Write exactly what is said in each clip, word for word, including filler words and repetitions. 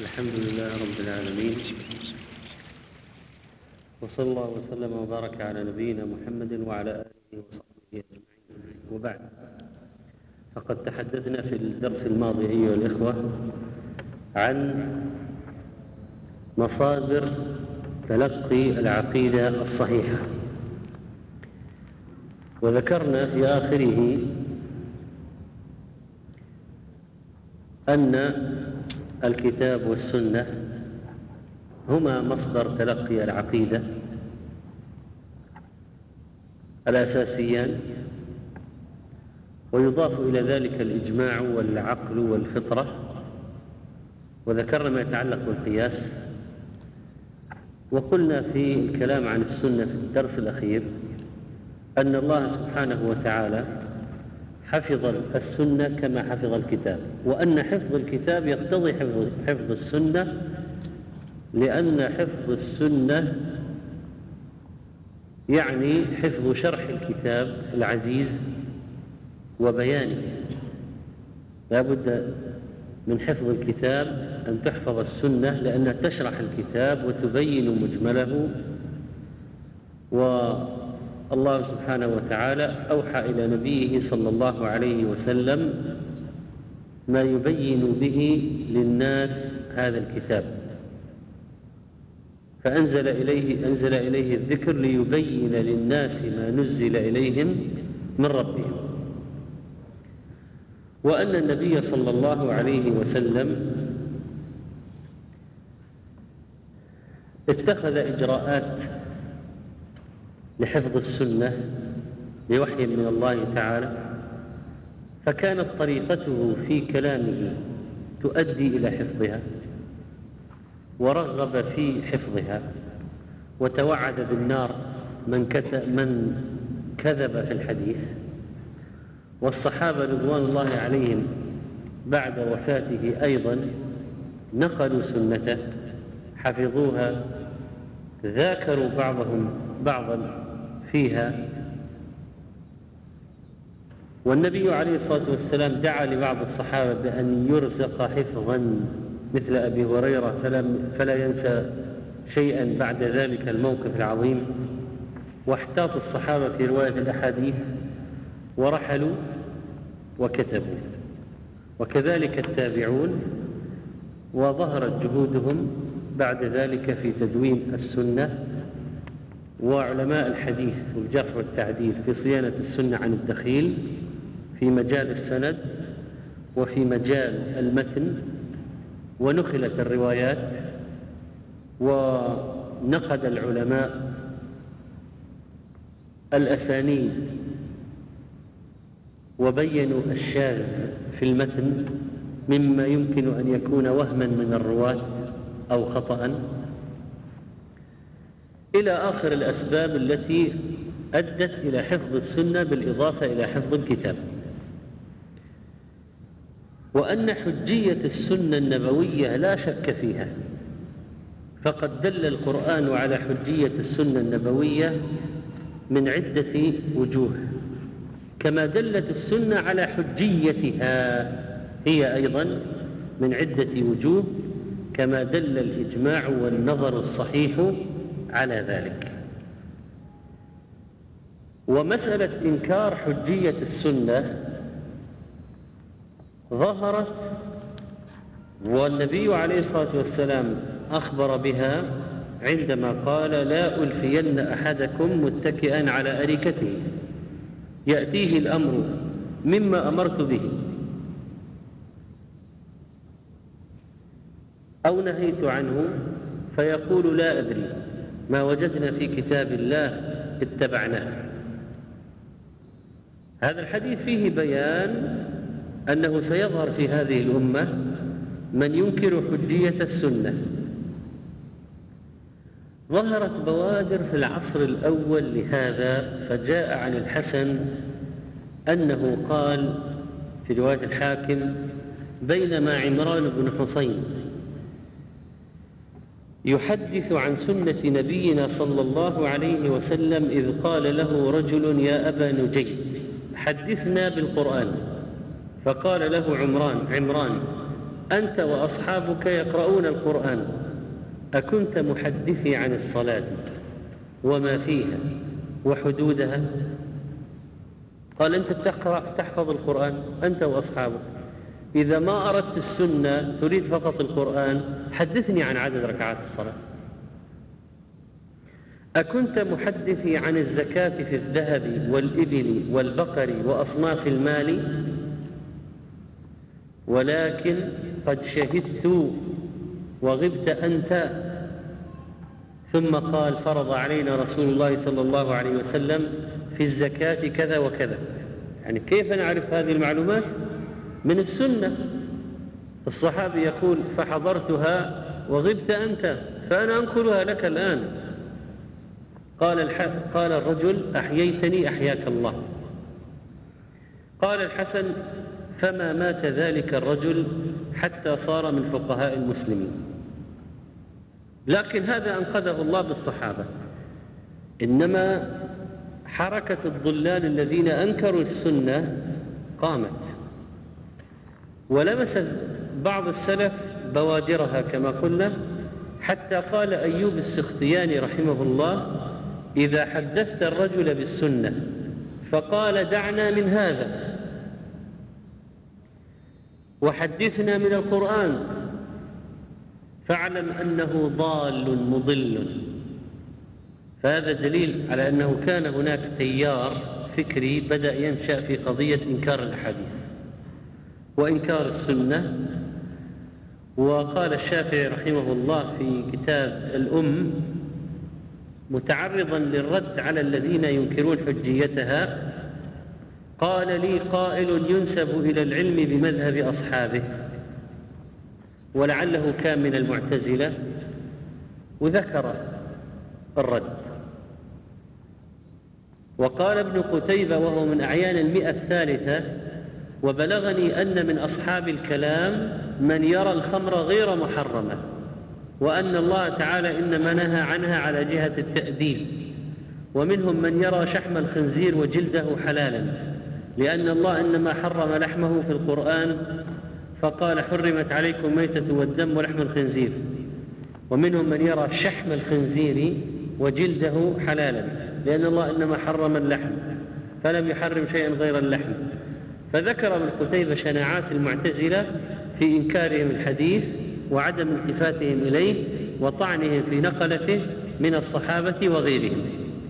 الحمد لله رب العالمين، وصلى الله وسلم وبارك على نبينا محمد وعلى آله وصحبه أجمعين، وبعد. فقد تحدثنا في الدرس الماضي أيها الإخوة عن مصادر تلقي العقيدة الصحيحة، وذكرنا في آخره أن الكتاب والسنة هما مصدر تلقي العقيدة الأساسيان، ويضاف إلى ذلك الإجماع والعقل والفطرة، وذكرنا ما يتعلق بالقياس. وقلنا في الكلام عن السنة في الدرس الأخير أن الله سبحانه وتعالى حفظ السنة كما حفظ الكتاب، وأن حفظ الكتاب يقتضي حفظ السنة، لأن حفظ السنة يعني حفظ شرح الكتاب العزيز وبيانه. لا بد من حفظ الكتاب أن تحفظ السنة، لأنها تشرح الكتاب وتبين مجمله. والله سبحانه وتعالى أوحى إلى نبيه صلى الله عليه وسلم ما يبين به للناس هذا الكتاب، فأنزل إليه, أنزل إليه الذكر ليبين للناس ما نزل إليهم من ربهم. وأن النبي صلى الله عليه وسلم اتخذ إجراءات لحفظ السنة بوحي من الله تعالى، فكانت طريقته في كلامه تؤدي إلى حفظها، ورغب في حفظها، وتوعد بالنار من من كذب في الحديث. والصحابة رضوان الله عليهم بعد وفاته أيضا نقلوا سنته، حفظوها، ذاكروا بعضهم بعضا فيها. والنبي عليه الصلاة والسلام دعا لبعض الصحابة بأن يرزق حفظا مثل أبي هريرة فلا ينسى شيئا بعد ذلك الموقف العظيم. واحتاط الصحابة في رواية الأحاديث ورحلوا وكتبوا، وكذلك التابعون، وظهرت جهودهم بعد ذلك في تدوين السنة. وعلماء الحديث والجرح والتعديل في صيانة السنة عن الدخيل في مجال السند وفي مجال المتن، ونخلت الروايات، ونقد العلماء الأسانيد وبينوا الشاذ في المتن مما يمكن أن يكون وهما من الرواة أو خطأ، إلى آخر الأسباب التي أدت إلى حفظ السنة بالإضافة إلى حفظ الكتاب. وأن حجية السنة النبوية لا شك فيها، فقد دل القرآن على حجية السنة النبوية من عدة وجوه، كما دلت السنة على حجيتها هي أيضا من عدة وجوه، كما دل الإجماع والنظر الصحيح على ذلك. ومسألة إنكار حجية السنة ظهرت، والنبي عليه الصلاة والسلام أخبر بها عندما قال: لا ألفين أحدكم متكئا على أريكته يأتيه الأمر مما أمرت به أو نهيت عنه فيقول: لا أدري، ما وجدنا في كتاب الله اتبعناه. هذا الحديث فيه بيان أنه سيظهر في هذه الأمة من ينكر حجية السنة. ظهرت بوادر في العصر الأول لهذا، فجاء عن الحسن أنه قال في رواية الحاكم: بينما عمران بن حصين يحدث عن سنة نبينا صلى الله عليه وسلم إذ قال له رجل: يا أبا نجي حدثنا بالقرآن. فقال له عمران عمران أنت وأصحابك يقرؤون القرآن، أكنت محدثي عن الصلاة وما فيها وحدودها؟ قال أنت تقرأ تحفظ القرآن أنت وأصحابك، إذا ما أردت السنة تريد فقط القرآن حدثني عن عدد ركعات الصلاة. أكنت محدثي عن الزكاة في الذهب والإبل والبقر وأصناف المال؟ ولكن قد شهدت وغبت أنت. ثم قال فرض علينا رسول الله صلى الله عليه وسلم في الزكاة كذا وكذا. يعني كيف نعرف هذه المعلومات؟ من السنة. الصحابي يقول فحضرتها وغبت أنت فأنا أنقلها لك الآن. قال, الح... قال الرجل أحييتني أحياك الله. قال الحسن فما مات ذلك الرجل حتى صار من فقهاء المسلمين. لكن هذا أنقذه الله بالصحابة، إنما حركة الضلال الذين أنكروا السنة قامت ولمست بعض السلف بوادرها كما قلنا، حتى قال أيوب السختياني رحمه الله إذا حدثت الرجل بالسنة فقال دعنا من هذا وحدثنا من القرآن فاعلم أنه ضال مضل. فهذا دليل على أنه كان هناك تيار فكري بدأ ينشأ في قضية إنكار الأحاديث وإنكار السنة. وقال الشافعي رحمه الله في كتاب الأم متعرضا للرد على الذين ينكرون حجيتها، قال لي قائل ينسب إلى العلم بمذهب أصحابه ولعله كان من المعتزلة، وذكر الرد. وقال ابن قتيبة وهو من أعيان المئة الثالثة وبلغني أن من أصحاب الكلام من يرى الخمر غير محرمة وأن الله تعالى إنما نهى عنها على جهة التأديب، ومنهم من يرى شحم الخنزير وجلده حلالا لأن الله إنما حرم لحمه في القرآن فقال حرمت عليكم ميتة والدم ولحم الخنزير، ومنهم من يرى شحم الخنزير وجلده حلالا لأن الله إنما حرم اللحم فلم يحرم شيئا غير اللحم. فذكر ابن قتيبة شناعات المعتزلة في إنكارهم الحديث وعدم التفاتهم إليه وطعنهم في نقلته من الصحابة وغيرهم.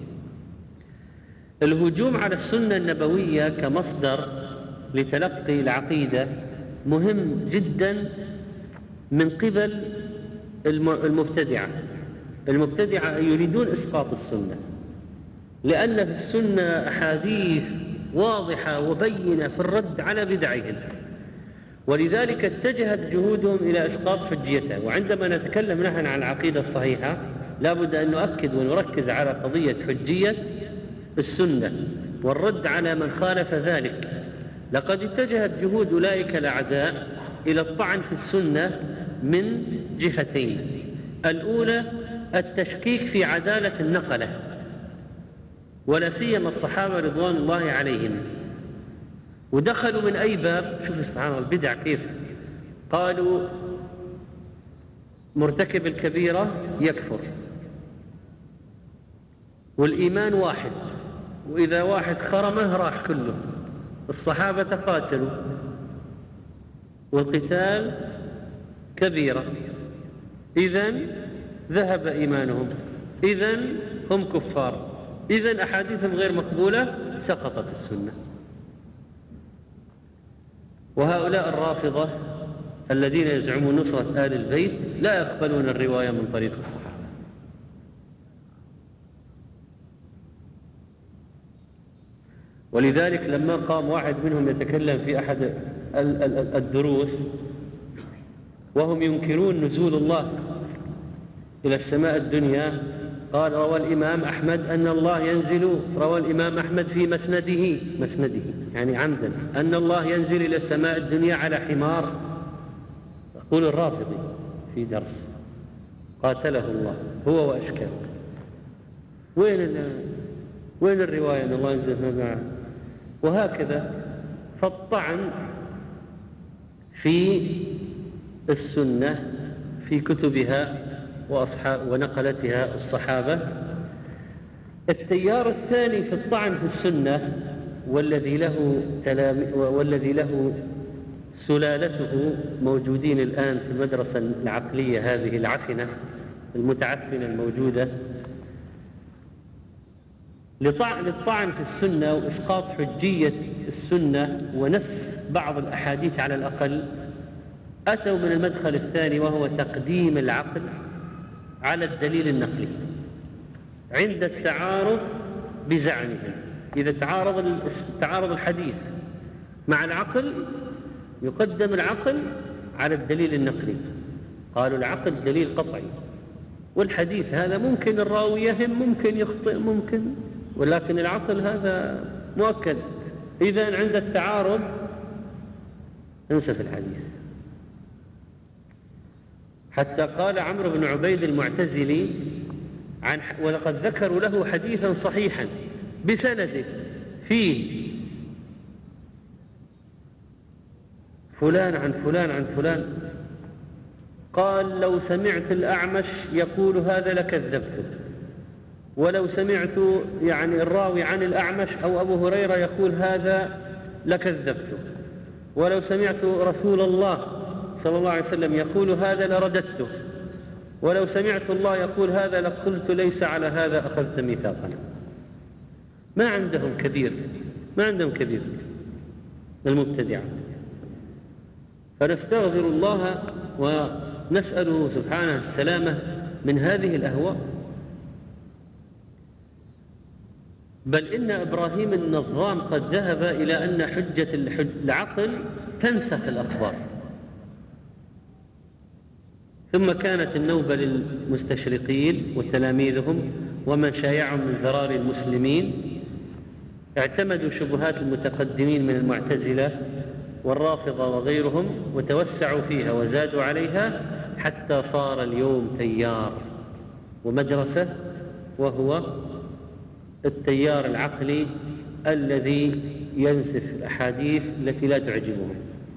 الهجوم على السنة النبوية كمصدر لتلقي العقيدة مهم جدا من قبل المبتدعة. المبتدعة يريدون إسقاط السنة لأن في السنة أحاديث واضحة وبينة في الرد على بدعهم، ولذلك اتجهت جهودهم إلى إسقاط حجيتها. وعندما نتكلم نحن عن العقيدة الصحيحة لابد أن نؤكد ونركز على قضية حجية السنة والرد على من خالف ذلك. لقد اتجهت جهود أولئك الأعداء إلى الطعن في السنة من جهتين: الأولى التشكيك في عدالة النقلة ولا سيما الصحابة رضوان الله عليهم، ودخلوا من أي باب. شوف سبحان الله البدع كيف قالوا مرتكب الكبيرة يكفر والإيمان واحد، وإذا واحد خرمه راح كله. الصحابة تقاتلوا والقتال كبيرة، إذن ذهب إيمانهم، إذن هم كفار، إذن أحاديثهم غير مقبولة، سقطت السنة. وهؤلاء الرافضة الذين يزعمون نصرة آل البيت لا يقبلون الرواية من طريق الصحابة. ولذلك لما قام واحد منهم يتكلم في أحد الدروس وهم ينكرون نزول الله إلى السماء الدنيا، قال روى الإمام أحمد أن الله ينزل، روى الإمام أحمد في مسنده، مسنده يعني عمدا، أن الله ينزل إلى السماء الدنيا على حمار. يقول الرافضي في درس قاتله الله هو وأشكال. وين وين الرواية أن الله ينزل معه؟ وهكذا. فالطعن في السنة في كتبها وأصحاب ونقلتها الصحابة. التيار الثاني في الطعن في السنة والذي له تلام والذي له سلالته موجودين الآن في المدرسة العقلية هذه العفنة المتعفنة الموجودة، للطعن في السنة وإسقاط حجية السنة ونسف بعض الأحاديث على الأقل، أتوا من المدخل الثاني وهو تقديم العقل على الدليل النقلي عند التعارض بزعمهم. إذا تعارض تعارض الحديث مع العقل يقدم العقل على الدليل النقلي. قالوا العقل دليل قطعي، والحديث هذا ممكن الراوي يهم، ممكن يخطئ، ممكن، ولكن العقل هذا مؤكد. إذن عند التعارض انسف الحديث. حتى قال عمرو بن عبيد المعتزلي عن ولقد ذكروا له حديثا صحيحا بسنده فيه فلان عن فلان عن فلان، قال لو سمعت الأعمش يقول هذا لكذبته، ولو سمعت يعني الراوي عن الأعمش أو أبو هريرة يقول هذا لكذبته، ولو سمعت رسول الله صلى الله عليه وسلم يقول هذا لرددته، ولو سمعت الله يقول هذا لقلت ليس على هذا أخذت ميثاقنا. ما عندهم كبير، ما عندهم كبير المبتدعة. فنستغفر الله ونسأله سبحانه السلامة من هذه الأهواء. بل إن إبراهيم النظام قد ذهب إلى أن حجة العقل تنسخ الأخبار. ثم كانت النوبة للمستشرقين وتلاميذهم ومن شايعهم من ذرار المسلمين، اعتمدوا شبهات المتقدمين من المعتزلة والرافضة وغيرهم وتوسعوا فيها وزادوا عليها حتى صار اليوم تيار ومدرسة، وهو التيار العقلي الذي ينسف الأحاديث التي لا تعجبهم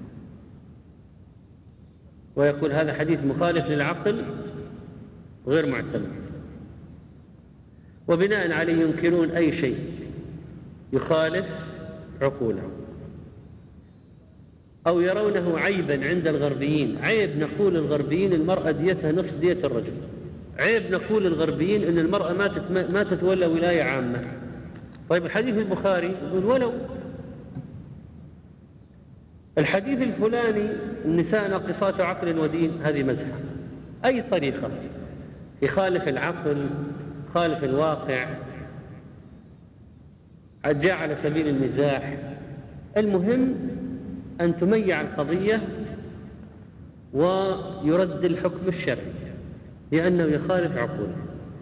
ويقول هذا حديث مخالف للعقل غير معتمد، وبناء عليه ينكرون أي شيء يخالف عقولهم، أو يرونه عيبا عند الغربيين. عيب نقول الغربيين المرأة ديتها نصف دية الرجل، عيب نقول الغربيين أن المرأة ما ما تتولى ولاية عامة. طيب الحديث البخاري يقول ولو الحديث الفلاني النساء ناقصات عقل ودين، هذه مزحة. أي طريقة يخالف العقل، يخالف الواقع، جاء على سبيل المزاح. المهم أن تميع القضية ويرد الحكم الشرعي لأنه يخالف عقوله.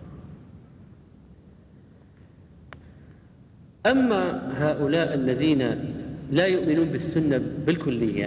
أما هؤلاء الذين لا يؤمنون بالسنة بالكلية،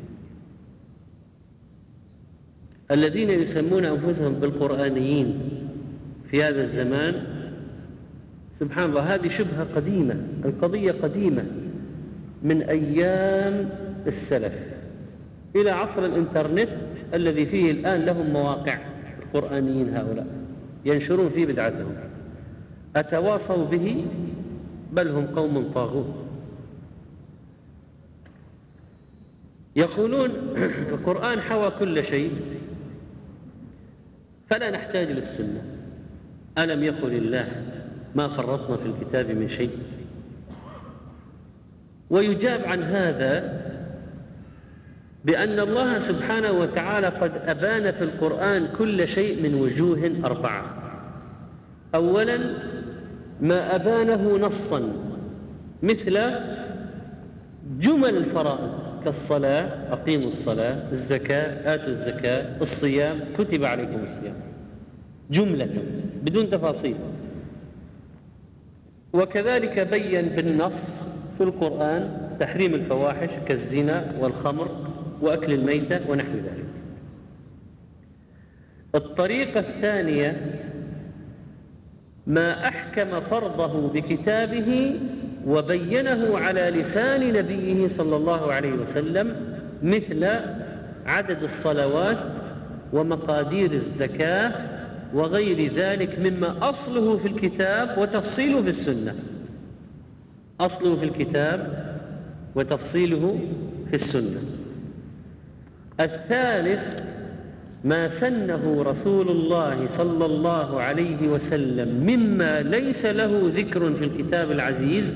الذين يسمون أنفسهم بالقرآنيين في هذا الزمان، سبحان الله هذه شبهة قديمة، القضية قديمة من أيام السلف إلى عصر الإنترنت الذي فيه الآن لهم مواقع. القرآنيين هؤلاء ينشرون فيه بدعتهم، أتواصوا به بل هم قوم طاغون. يقولون القرآن حوى كل شيء فلا نحتاج للسنة. ألم يقل الله ما فرطنا في الكتاب من شيء؟ ويجاب عن هذا بأن الله سبحانه وتعالى قد أبان في القرآن كل شيء من وجوه أربعة. أولا ما أبانه نصا مثل جمل الفرائض كالصلاة أقيموا الصلاة، الزكاة آتوا الزكاة، الصيام كتب عليكم الصيام، جملة بدون تفاصيل. وكذلك بين بالنص في القرآن تحريم الفواحش كالزنا والخمر وأكل الميتة ونحو ذلك. الطريقة الثانية ما أحكم فرضه بكتابه وبينه على لسان نبيه صلى الله عليه وسلم مثل عدد الصلوات ومقادير الزكاة وغير ذلك مما أصله في الكتاب وتفصيله في السنة. أصله في الكتاب وتفصيله في السنة. الثالث ما سنه رسول الله صلى الله عليه وسلم مما ليس له ذكر في الكتاب العزيز،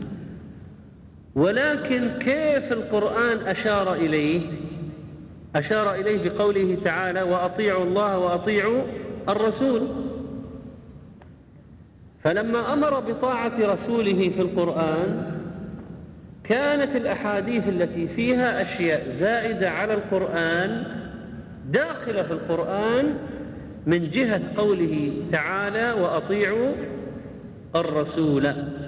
ولكن كيف القرآن أشار إليه؟ أشار إليه بقوله تعالى: وأطيعوا الله وأطيعوا الرسول. فلما أمر بطاعة رسوله في القرآن كانت الأحاديث التي فيها أشياء زائدة على القرآن داخلة في القرآن من جهة قوله تعالى: وأطيعوا الرسول،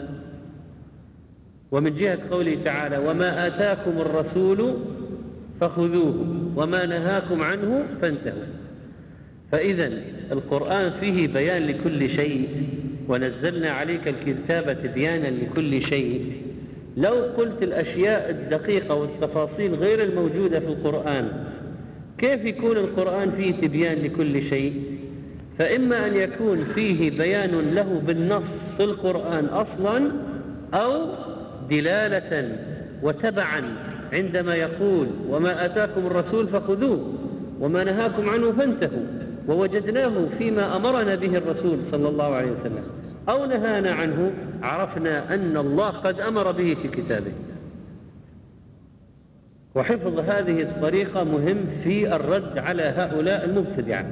ومن جهة قوله تعالى: وما آتاكم الرسول فخذوه وما نهاكم عنه فانتهوا. فإذا القرآن فيه بيان لكل شيء، ونزلنا عليك الكتاب تبيانا لكل شيء. لو قلت الأشياء الدقيقة والتفاصيل غير الموجودة في القرآن، كيف يكون القرآن فيه تبيان لكل شيء؟ فإما أن يكون فيه بيان له بالنص في القرآن أصلا، أو دلالة وتبعا عندما يقول: وما آتاكم الرسول فخذوه وما نهاكم عنه فانتهوا، ووجدناه فيما أمرنا به الرسول صلى الله عليه وسلم أو نهانا عنه، عرفنا أن الله قد أمر به في كتابه. وحفظ هذه الطريقة مهم في الرد على هؤلاء المبتدعة.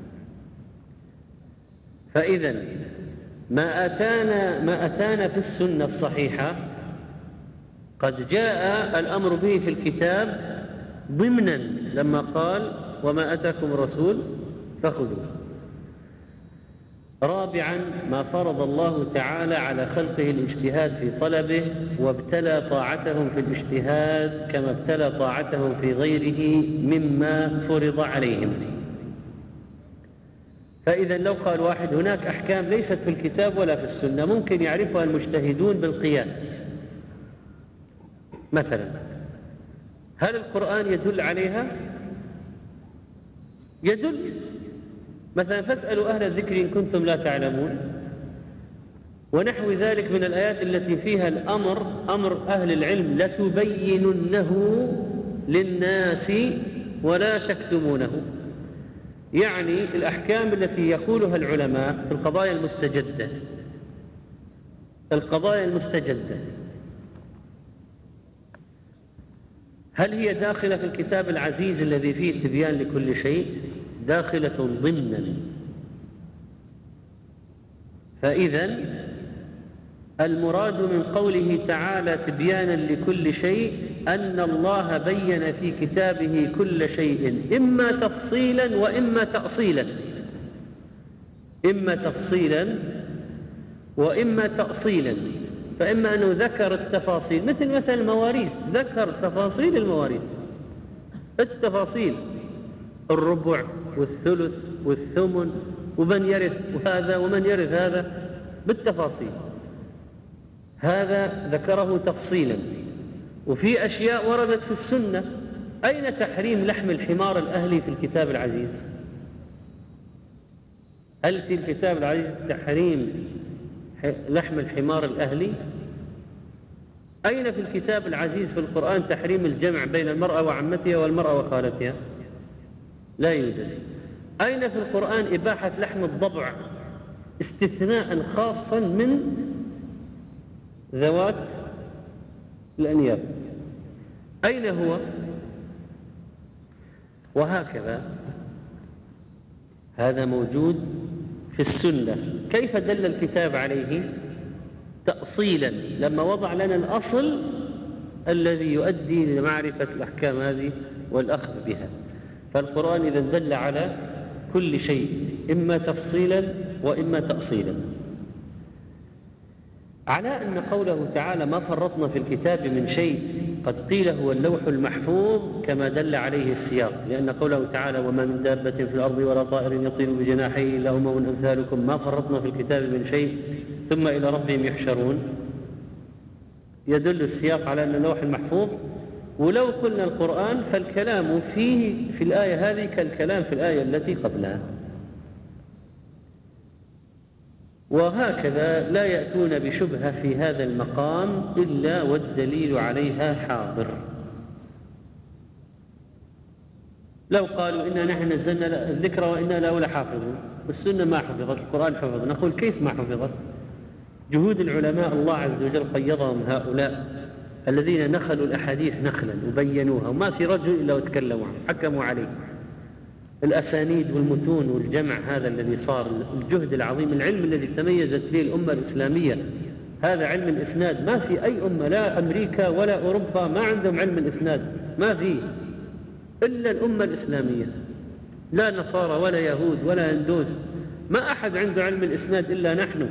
فإذا ما أتانا, ما أتانا في السنة الصحيحة قد جاء الأمر به في الكتاب ضمنا لما قال: وما أتاكم الرسول فخذوه. رابعا ما فرض الله تعالى على خلقه الاجتهاد في طلبه، وابتلى طاعتهم في الاجتهاد كما ابتلى طاعتهم في غيره مما فرض عليهم. فإذا لو قال واحد: هناك أحكام ليست في الكتاب ولا في السنة ممكن يعرفها المجتهدون بالقياس مثلا، هل القرآن يدل عليها؟ يدل. مثلا: فاسألوا أهل الذكر إن كنتم لا تعلمون، ونحو ذلك من الآيات التي فيها الأمر أمر أهل العلم: لتبيننه للناس ولا تكتمونه. يعني الأحكام التي يقولها العلماء في القضايا المستجدة القضايا المستجدة هل هي داخلة في الكتاب العزيز الذي فيه تبيان لكل شيء؟ داخلة ضمنا. فإذا المراد من قوله تعالى تبيانا لكل شيء أن الله بين في كتابه كل شيء، إما تفصيلا وإما تأصيلا إما تفصيلا وإما تأصيلا. فإما أنه ذكر التفاصيل، مثل مثل المواريث، ذكر تفاصيل المواريث، التفاصيل: الربع والثلث والثمن ومن يرث وهذا ومن يرث هذا بالتفاصيل، هذا ذكره تفصيلا. وفي أشياء وردت في السنة. أين تحريم لحم الحمار الأهلي في الكتاب العزيز؟ هل في الكتاب العزيز تحريم لحم الحمار الأهلي؟ أين في الكتاب العزيز في القرآن تحريم الجمع بين المرأة وعمتها والمرأة وخالتها؟ لا يوجد. أين في القرآن إباحة لحم الضبع استثناء خاصا من ذوات الأنياب؟ أين هو؟ وهكذا هذا موجود في السنة. كيف دل الكتاب عليه؟ تأصيلا، لما وضع لنا الأصل الذي يؤدي لمعرفة الأحكام هذه والأخذ بها. فالقرآن إذا دل على كل شيء إما تفصيلا وإما تأصيلا. على أن قوله تعالى ما فرطنا في الكتاب من شيء قد قيل هو اللوح المحفوظ كما دل عليه السياق، لأن قوله تعالى وما من دابة في الأرض ولا طائر يطير بجناحيه إلا أمم أمثالكم ما فرطنا في الكتاب من شيء ثم إلى ربهم يحشرون، يدل السياق على أن اللوح المحفوظ ولو قلنا القرآن فالكلام فيه في الآية هذه كالكلام في الآية التي قبلها. وهكذا لا يأتون بشبهة في هذا المقام إلا والدليل عليها حاضر. لو قالوا إنا نحن نزلنا الذكر وإنا له لحافظون، السنة ما حفظت، القرآن حفظ، نقول كيف ما حفظت؟ جهود العلماء الله عز وجل قيضهم هؤلاء الذين نخلوا الأحاديث نخلا وبينوها، وما في رجل إلا وتكلموا عنه حكموا عليه. الأسانيد والمتون والجمع هذا الذي صار، الجهد العظيم، العلم الذي تميزت به الأمة الإسلامية، هذا علم الإسناد. ما في أي أمة، لا أمريكا ولا أوروبا، ما عندهم علم الإسناد، ما في إلا الأمة الإسلامية، لا نصارى ولا يهود ولا هندوس، ما أحد عنده علم الإسناد إلا نحن.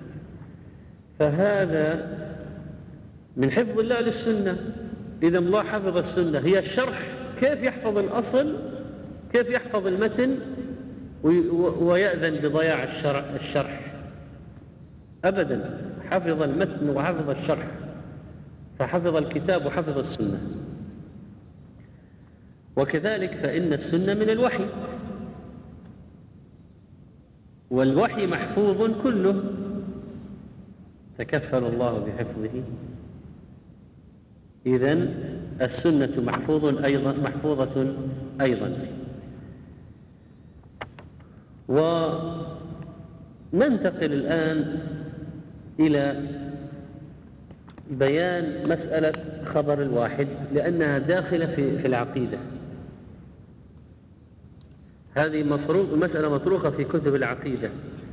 فهذا من حفظ الله للسنة. إذا الله حفظ السنة هي الشرح، كيف يحفظ الأصل، كيف يحفظ المتن ويأذن بضياع الشرح, الشرح أبدا. حفظ المتن وحفظ الشرح، فحفظ الكتاب وحفظ السنة. وكذلك فإن السنة من الوحي، والوحي محفوظ كله، تكفل الله بحفظه. إذن السنة محفوظ أيضا محفوظة أيضا. وننتقل الآن إلى بيان مسألة خبر الواحد، لأنها داخلة في في العقيدة. هذه مفروض مسألة مطروقة في كتب العقيدة.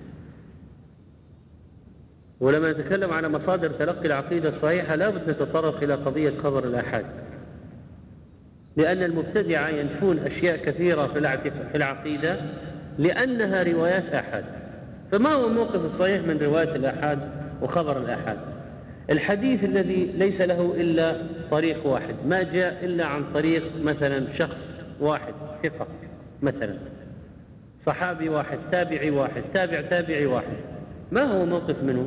ولما نتكلم على مصادر تلقي العقيدة الصحيحة لابد نتطرق إلى قضية خبر الآحاد، لأن المبتدعة ينفون أشياء كثيرة في العقيدة لأنها روايات آحاد. فما هو موقف الصحيح من رواية الآحاد وخبر الآحاد؟ الحديث الذي ليس له إلا طريق واحد، ما جاء إلا عن طريق مثلا شخص واحد ثقة، مثلا صحابي واحد، تابعي واحد، تابع تابعي واحد، ما هو موقف منه؟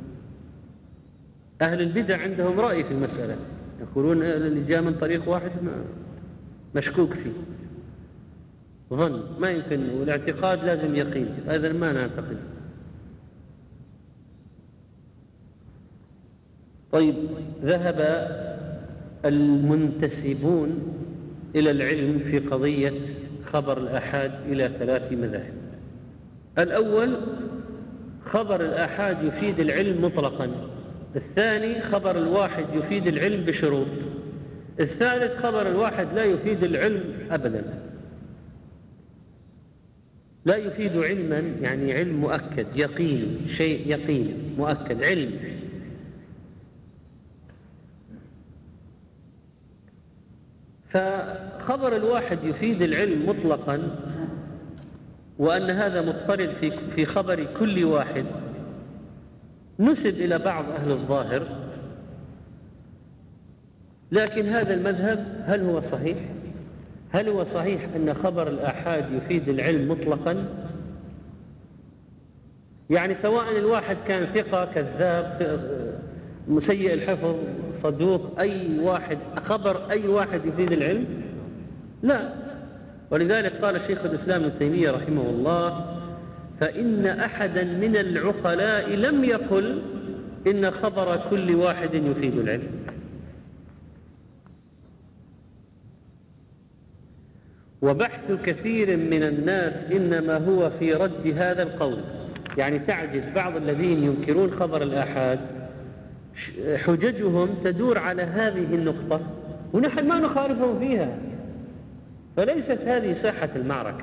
أهل البدع عندهم رأي في المسألة، يقولون اللي جاء من طريق واحد مشكوك فيه، ظن ما يمكن، والاعتقاد لازم يقين، هذا ما نعتقد. طيب، ذهب المنتسبون إلى العلم في قضية خبر الآحاد إلى ثلاث مذاهب. الأول خبر الآحاد يفيد العلم مطلقا، الثاني خبر الواحد يفيد العلم بشروط، الثالث خبر الواحد لا يفيد العلم أبدا، لا يفيد علما، يعني علم مؤكد يقين، شيء يقين مؤكد علم. فخبر الواحد يفيد العلم مطلقا، وأن هذا مضطرد في في خبر كل واحد، نسب إلى بعض أهل الظاهر، لكن هذا المذهب هل هو صحيح؟ هل هو صحيح أن خبر الآحاد يفيد العلم مطلقا؟ يعني سواء الواحد كان ثقة، كذاب، مسيء الحفظ، صدوق، أي واحد، خبر أي واحد يفيد العلم؟ لا. ولذلك قال شيخ الإسلام ابن تيمية رحمه الله: فإن أحدا من العقلاء لم يقل إن خبر كل واحد يفيد العلم. وبحث كثير من الناس إنما هو في رد هذا القول. يعني تعجب بعض الذين ينكرون خبر الآحاد، حججهم تدور على هذه النقطة، ونحن ما نخالفهم فيها، فليست هذه ساحة المعركة.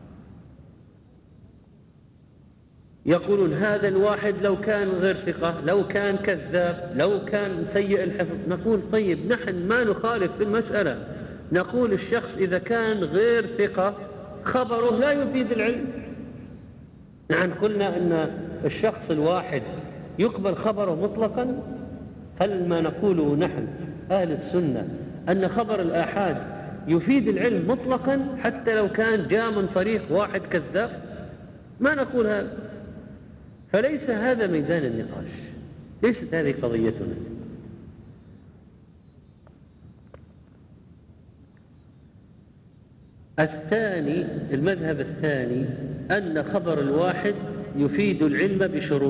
يقولون هذا الواحد لو كان غير ثقة، لو كان كذاب، لو كان سيء الحفظ، نقول طيب نحن ما نخالف في المسألة، نقول الشخص إذا كان غير ثقة خبره لا يفيد العلم. نحن قلنا أن الشخص الواحد يقبل خبره مطلقا. هل ما نقوله نحن أهل السنة أن خبر الآحاد يفيد العلم مطلقا حتى لو كان جاء من طريق واحد كذاب؟ ما نقول هذا. فليس هذا ميدان النقاش، ليست هذه قضيتنا. الثاني المذهب الثاني أن خبر الواحد يفيد العلم بشروط،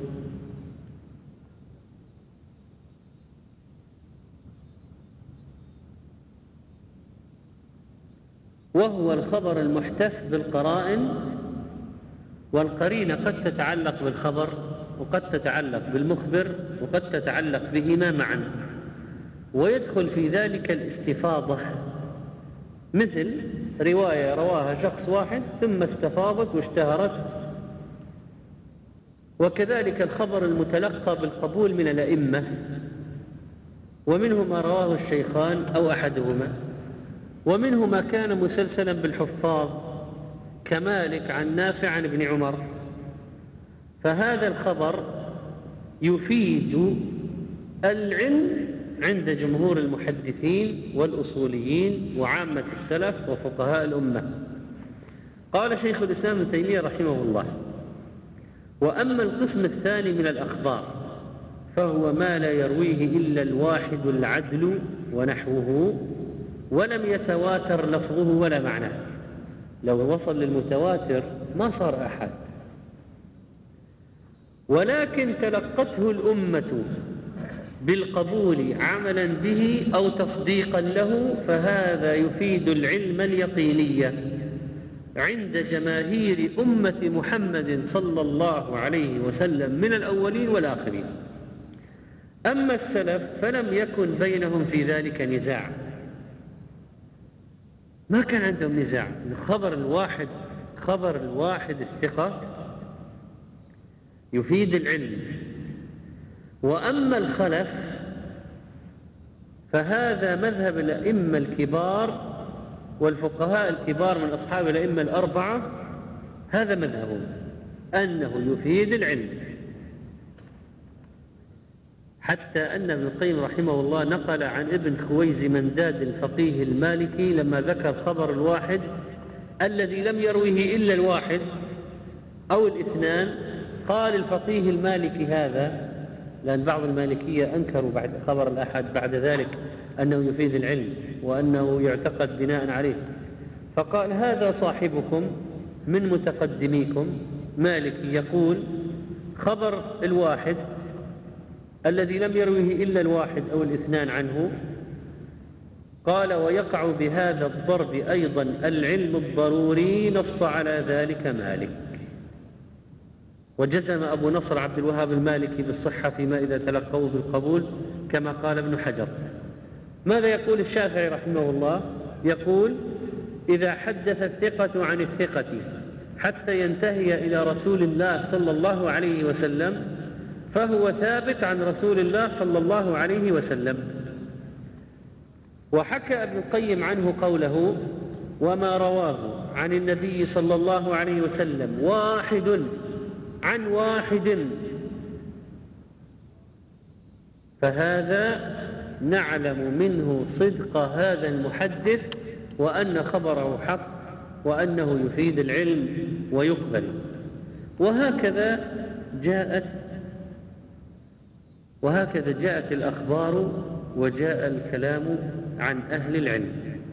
وهو الخبر المحتف بالقرائن، والقرينة قد تتعلق بالخبر وقد تتعلق بالمخبر وقد تتعلق بهما معا، ويدخل في ذلك الاستفاضة، مثل رواية رواها شخص واحد ثم استفاضت واشتهرت، وكذلك الخبر المتلقى بالقبول من الأئمة، ومنه ما رواه الشيخان أو أحدهما، ومنه ما كان مسلسلا بالحفاظ كمالك عن نافع عن ابن عمر. فهذا الخبر يفيد العلم عند جمهور المحدثين والأصوليين وعامة السلف وفقهاء الأمة. قال شيخ الإسلام ابن تيمية رحمه الله: وأما القسم الثاني من الأخبار فهو ما لا يرويه إلا الواحد العدل ونحوه، ولم يتواتر لفظه ولا معناه. لو وصل للمتواتر ما صار أحد، ولكن تلقته الأمة بالقبول عملا به أو تصديقا له، فهذا يفيد العلم اليقيني عند جماهير أمة محمد صلى الله عليه وسلم من الأولين والآخرين. أما السلف فلم يكن بينهم في ذلك نزاع، ما كان عندهم نزاع. خبر الواحد خبر الواحد الثقة يفيد العلم. وأما الخلف فهذا مذهب الأئمة الكبار والفقهاء الكبار من أصحاب الأئمة الأربعة، هذا مذهبهم أنه يفيد العلم، حتى أن ابن القيم رحمه الله نقل عن ابن خويز منداد الفقيه المالكي لما ذكر خبر الواحد الذي لم يرويه إلا الواحد أو الاثنان، قال الفقيه المالكي هذا، لأن بعض المالكية أنكروا بعد خبر الأحد بعد ذلك أنه يفيد العلم وأنه يعتقد بناء عليه، فقال هذا صاحبكم من متقدميكم مالكي يقول خبر الواحد الذي لم يرويه إلا الواحد أو الاثنان عنه، قال ويقع بهذا الضرب أيضا العلم الضروري، نص على ذلك مالك. وجزم أبو نصر عبد الوهاب المالكي بالصحة فيما إذا تلقوه بالقبول كما قال ابن حجر. ماذا يقول الشافعي رحمه الله؟ يقول إذا حدث الثقة عن الثقة حتى ينتهي إلى رسول الله صلى الله عليه وسلم فهو ثابت عن رسول الله صلى الله عليه وسلم. وحكى ابن القيم عنه قوله وما رواه عن النبي صلى الله عليه وسلم واحد عن واحد، فهذا نعلم منه صدق هذا المحدث وأن خبره حق وأنه يفيد العلم ويقبل. وهكذا جاءت وهكذا جاءت الأخبار وجاء الكلام عن أهل العلم.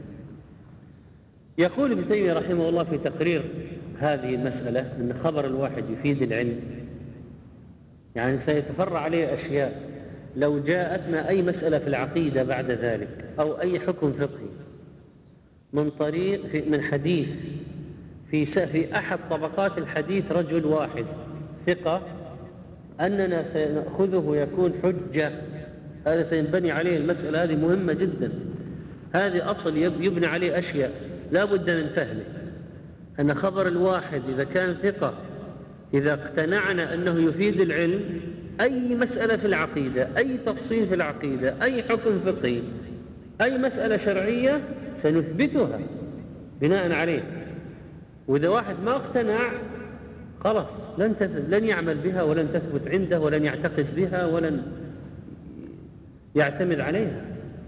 يقول ابن تيمية رحمه الله في تقرير هذه المسألة أن خبر الواحد يفيد العلم، يعني سيتفرع عليه أشياء. لو جاءتنا أي مسألة في العقيدة بعد ذلك أو أي حكم فقهي من طريق في من حديث في في أحد طبقات الحديث رجل واحد ثقة، أننا سنأخذه يكون حجة، هذا سينبني عليه المسألة هذه مهمة جدا. هذه أصل يبنى عليه أشياء لا بد من فهمه، أن خبر الواحد إذا كان ثقة، إذا اقتنعنا أنه يفيد العلم، أي مسألة في العقيدة، أي تفصيل في العقيدة، أي حكم فقهي، أي مسألة شرعية سنثبتها بناء عليه. وإذا واحد ما اقتنع خلاص لن لن يعمل بها ولن تثبت عنده ولن يعتقد بها ولن يعتمد عليها.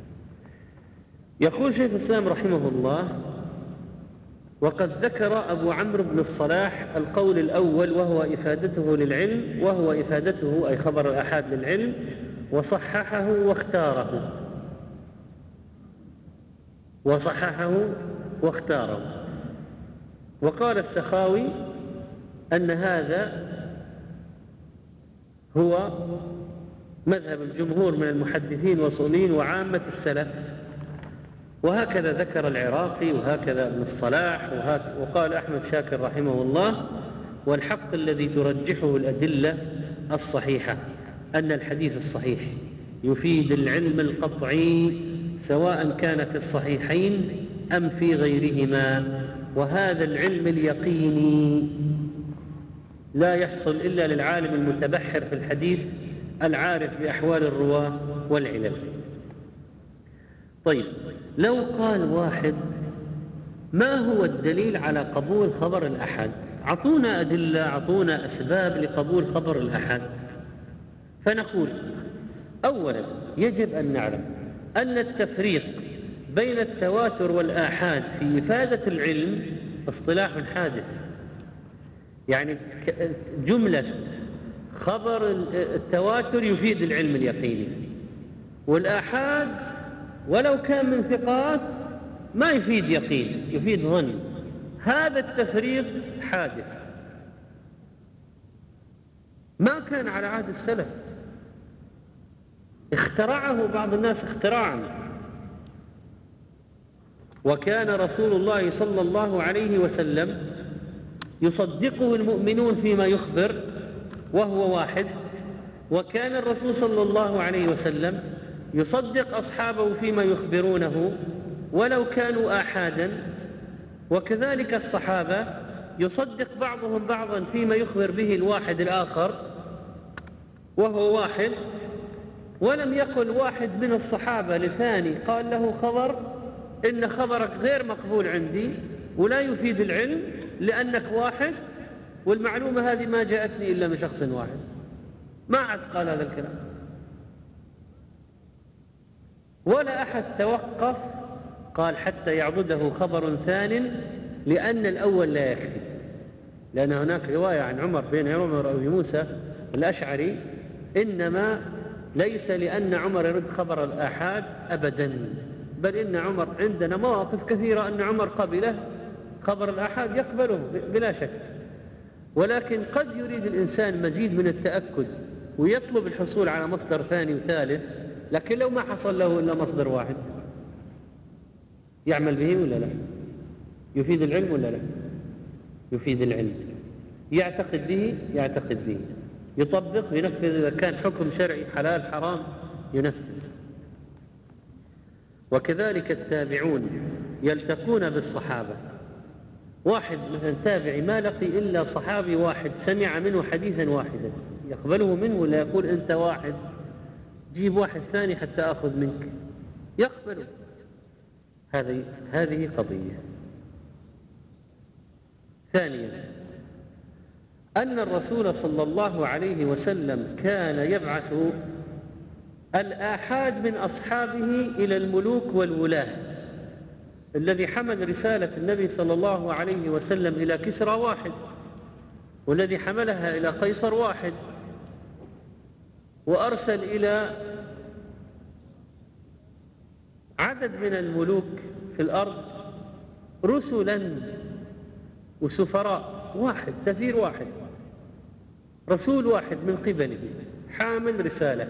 يقول شيخ الإسلام رحمه الله وقد ذكر أبو عمرو بن الصلاح القول الأول وهو إفادته للعلم، وهو إفادته أي خبر الآحاد للعلم، وصححه واختاره وصححه واختاره. وقال السخاوي أن هذا هو مذهب الجمهور من المحدثين والأصوليين وعامة السلف، وهكذا ذكر العراقي وهكذا ابن الصلاح وقال أحمد شاكر رحمه الله. والحق الذي ترجحه الأدلة الصحيحة أن الحديث الصحيح يفيد العلم القطعي سواء كان في الصحيحين أم في غيرهما، وهذا العلم اليقيني لا يحصل إلا للعالم المتبحر في الحديث العارف بأحوال الرواة والعلل. طيب، لو قال واحد ما هو الدليل على قبول خبر الأحد؟ أعطونا أدلة، أعطونا أسباب لقبول خبر الأحد. فنقول أولا يجب أن نعلم أن التفريق بين التواتر والآحاد في إفادة العلم اصطلاح حادث. يعني جملة خبر التواتر يفيد العلم اليقيني، والآحاد ولو كان من ثقات ما يفيد يقين، يفيد ظن. هذا التفريق حادث ما كان على عهد السلف، اخترعه بعض الناس اختراعا. وكان رسول الله صلى الله عليه وسلم يصدقه المؤمنون فيما يخبر وهو واحد، وكان الرسول صلى الله عليه وسلم يصدق أصحابه فيما يخبرونه ولو كانوا آحادا، وكذلك الصحابة يصدق بعضهم بعضا فيما يخبر به الواحد الآخر وهو واحد. ولم يقل واحد من الصحابة لثاني قال له خبر إن خبرك غير مقبول عندي ولا يفيد العلم لأنك واحد، والمعلومة هذه ما جاءتني إلا من شخص واحد. ما عاد قال هذا الكلام، ولا أحد توقف قال حتى يعضده خبر ثان، لأن الأول لا يكفي. لأن هناك رواية عن عمر بين عمر وأبي موسى الأشعري إنما ليس لأن عمر يرد خبر الآحاد أبدا، بل إن عمر عندنا مواقف كثيرة أن عمر قبله خبر الآحاد يقبله بلا شك، ولكن قد يريد الإنسان مزيد من التأكد ويطلب الحصول على مصدر ثاني وثالث، لكن لو ما حصل له إلا مصدر واحد يعمل به ولا لا؟ يفيد العلم ولا لا؟ يفيد العلم. يعتقد به يعتقد به، يطبق ينفذ، إذا كان حكم شرعي حلال حرام ينفذ. وكذلك التابعون يلتقون بالصحابة. واحد مثلا تابعي ما لقي إلا صحابي واحد سمع منه حديثا واحدا يقبله منه ولا يقول أنت واحد جيب واحد ثاني حتى أخذ منك؟ يقبله. هذه هذه قضية. ثانيا أن الرسول صلى الله عليه وسلم كان يبعث الآحاد من أصحابه إلى الملوك والولاة. الذي حمل رسالة النبي صلى الله عليه وسلم إلى كسرى واحد، والذي حملها إلى قيصر واحد، وأرسل إلى عدد من الملوك في الأرض رسلا وسفراء واحد، سفير واحد، رسول واحد من قبله حامل رسالة.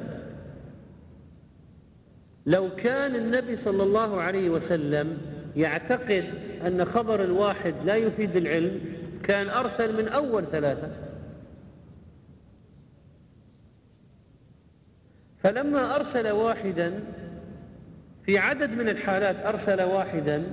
لو كان النبي صلى الله عليه وسلم يعتقد أن خبر الواحد لا يفيد العلم كان أرسل من أول ثلاثة، فلما أرسل واحدا في عدد من الحالات أرسل واحدا،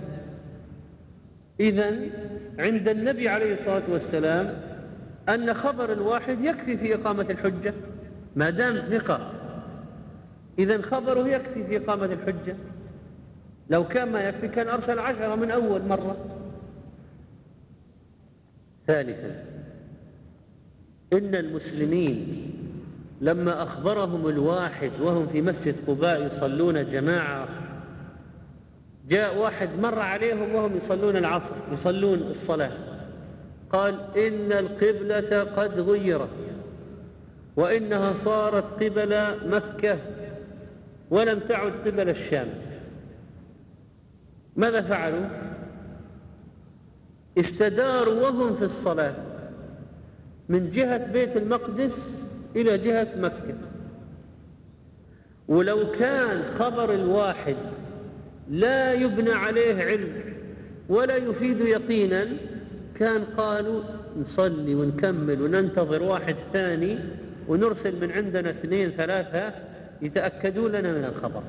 إذن عند النبي عليه الصلاة والسلام أن خبر الواحد يكفي في إقامة الحجة ما دام ثقة، إذن خبره يكفي في إقامة الحجة. لو كان ما يكفي كان أرسل عشرة من أول مرة. ثالثا إن المسلمين لما أخبرهم الواحد وهم في مسجد قباء يصلون جماعة، جاء واحد مر عليهم وهم يصلون العصر يصلون الصلاة، قال إن القبلة قد غيرت وإنها صارت قبل مكة ولم تعد قبل الشام. ماذا فعلوا؟ استداروا وهم في الصلاة من جهة بيت المقدس إلى جهة مكة، ولو كان خبر الواحد لا يبنى عليه علم ولا يفيد يقينا كان قالوا نصلي ونكمل وننتظر واحد ثاني ونرسل من عندنا اثنين ثلاثة يتأكدوا لنا من الخبر.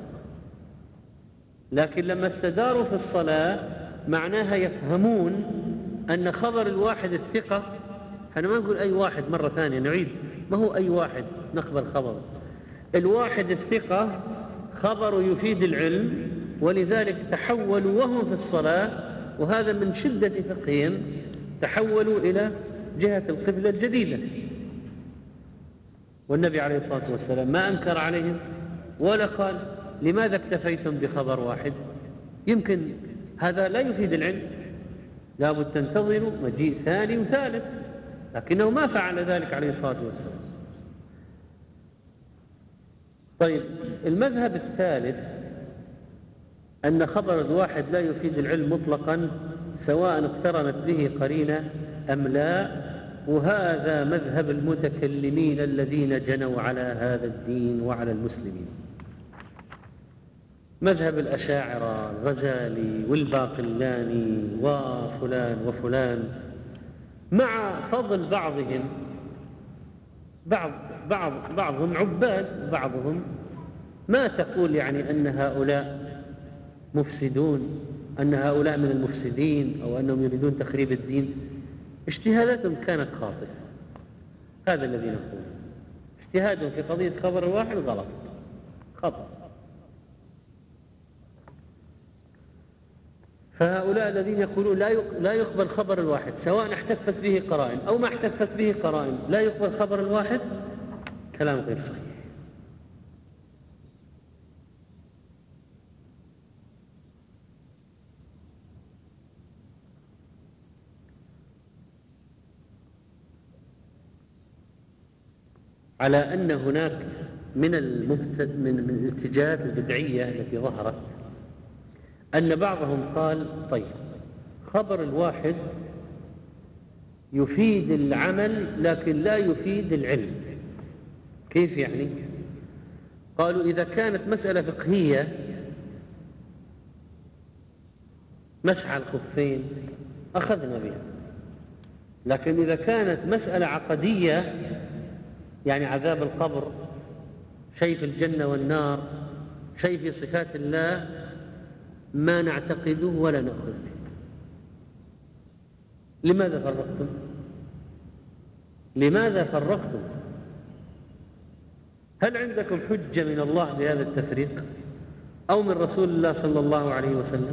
لكن لما استداروا في الصلاة معناها يفهمون أن خبر الواحد الثقة، احنا ما نقول أي واحد مرة ثانية نعيد، ما هو أي واحد نخبر خبر، الواحد الثقة خبر يفيد العلم، ولذلك تحولوا وهم في الصلاة، وهذا من شدة فقههم تحولوا إلى جهة القبلة الجديدة. والنبي عليه الصلاة والسلام ما أنكر عليهم ولا قال لماذا اكتفيتم بخبر واحد، يمكن هذا لا يفيد العلم، لابد تنتظروا مجيء ثاني وثالث، لكنه ما فعل ذلك عليه الصلاة والسلام. طيب، المذهب الثالث أن خبر الواحد لا يفيد العلم مطلقا سواء اقترنت به قرينة أم لا، وهذا مذهب المتكلمين الذين جنوا على هذا الدين وعلى المسلمين، مذهب الأشاعرة الغزالي والباقلاني وفلان وفلان، مع فضل بعضهم بعض بعض بعضهم عباد، بعضهم ما تقول يعني أن هؤلاء مفسدون، أن هؤلاء من المفسدين أو أنهم يريدون تخريب الدين، اجتهاداتهم كانت خاطئة. هذا الذي نقول، اجتهادهم في قضية خبر الواحد غلط خطأ. فهؤلاء الذين يقولون لا يقبل خبر الواحد سواء احتفت به قرائن أو ما احتفت به قرائن، لا يقبل خبر الواحد، كلام غير صحيح. على أن هناك من المبت... من من الاتجاهات البدعية التي ظهرت أن بعضهم قال طيب خبر الواحد يفيد العمل لكن لا يفيد العلم. كيف يعني؟ قالوا إذا كانت مسألة فقهية مسح الخفين أخذنا بها، لكن إذا كانت مسألة عقدية يعني عذاب القبر، شيء في الجنة والنار، شيء في صفات الله، ما نعتقده ولا نأخذ به. لماذا فرقتم؟ لماذا فرقتم؟ هل عندكم حجة من الله بهذا التفريق أو من رسول الله صلى الله عليه وسلم؟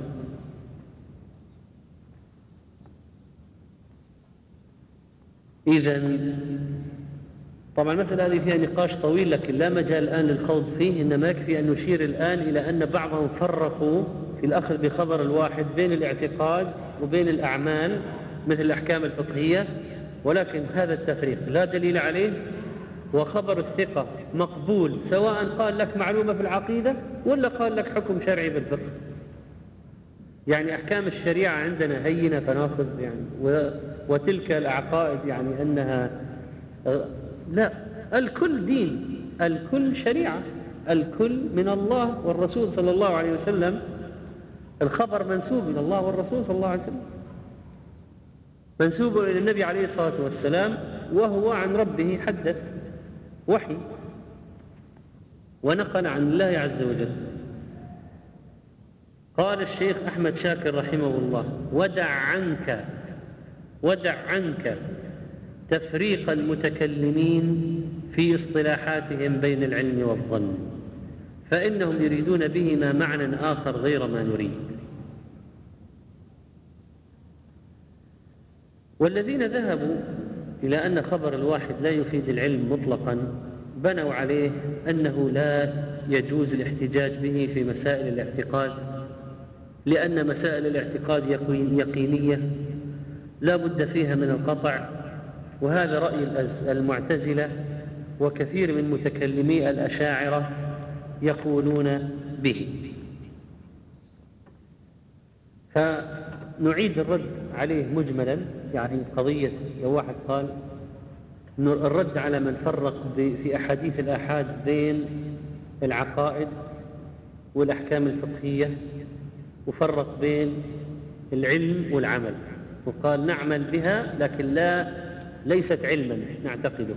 إذن طبعا المسألة هذه فيها نقاش طويل لكن لا مجال الآن للخوض فيه، إنما يكفي أن نشير الآن إلى أن بعضهم فرقوا في الأخذ بخبر الواحد بين الاعتقاد وبين الأعمال مثل الأحكام الفقهية، ولكن هذا التفريق لا دليل عليه، وخبر الثقة مقبول سواء قال لك معلومة في العقيدة ولا قال لك حكم شرعي بالفقه. يعني أحكام الشريعة عندنا هينة فناخذ يعني، وتلك العقائد يعني أنها لا، الكل دين، الكل شريعة، الكل من الله والرسول صلى الله عليه وسلم، الخبر منسوب إلى الله والرسول صلى الله عليه وسلم، منسوب إلى النبي عليه الصلاة والسلام، وهو عن ربه حدث وحي ونقل عن الله عز وجل. قال الشيخ أحمد شاكر رحمه الله: ودع عنك ودع عنك تفريق المتكلمين في اصطلاحاتهم بين العلم والظن، فإنهم يريدون بهما معنى آخر غير ما نريد. والذين ذهبوا إلى أن خبر الواحد لا يفيد العلم مطلقا بنوا عليه أنه لا يجوز الاحتجاج به في مسائل الاعتقاد، لأن مسائل الاعتقاد يقينية لا بد فيها من القطع، وهذا رأي المعتزلة وكثير من متكلمي الأشاعرة يقولون به. نعيد الرد عليه مجملا. يعني قضية لو واحد قال إنه الرد على من فرق في أحاديث الآحاد بين العقائد والأحكام الفقهية وفرق بين العلم والعمل وقال نعمل بها لكن لا ليست علما نعتقده.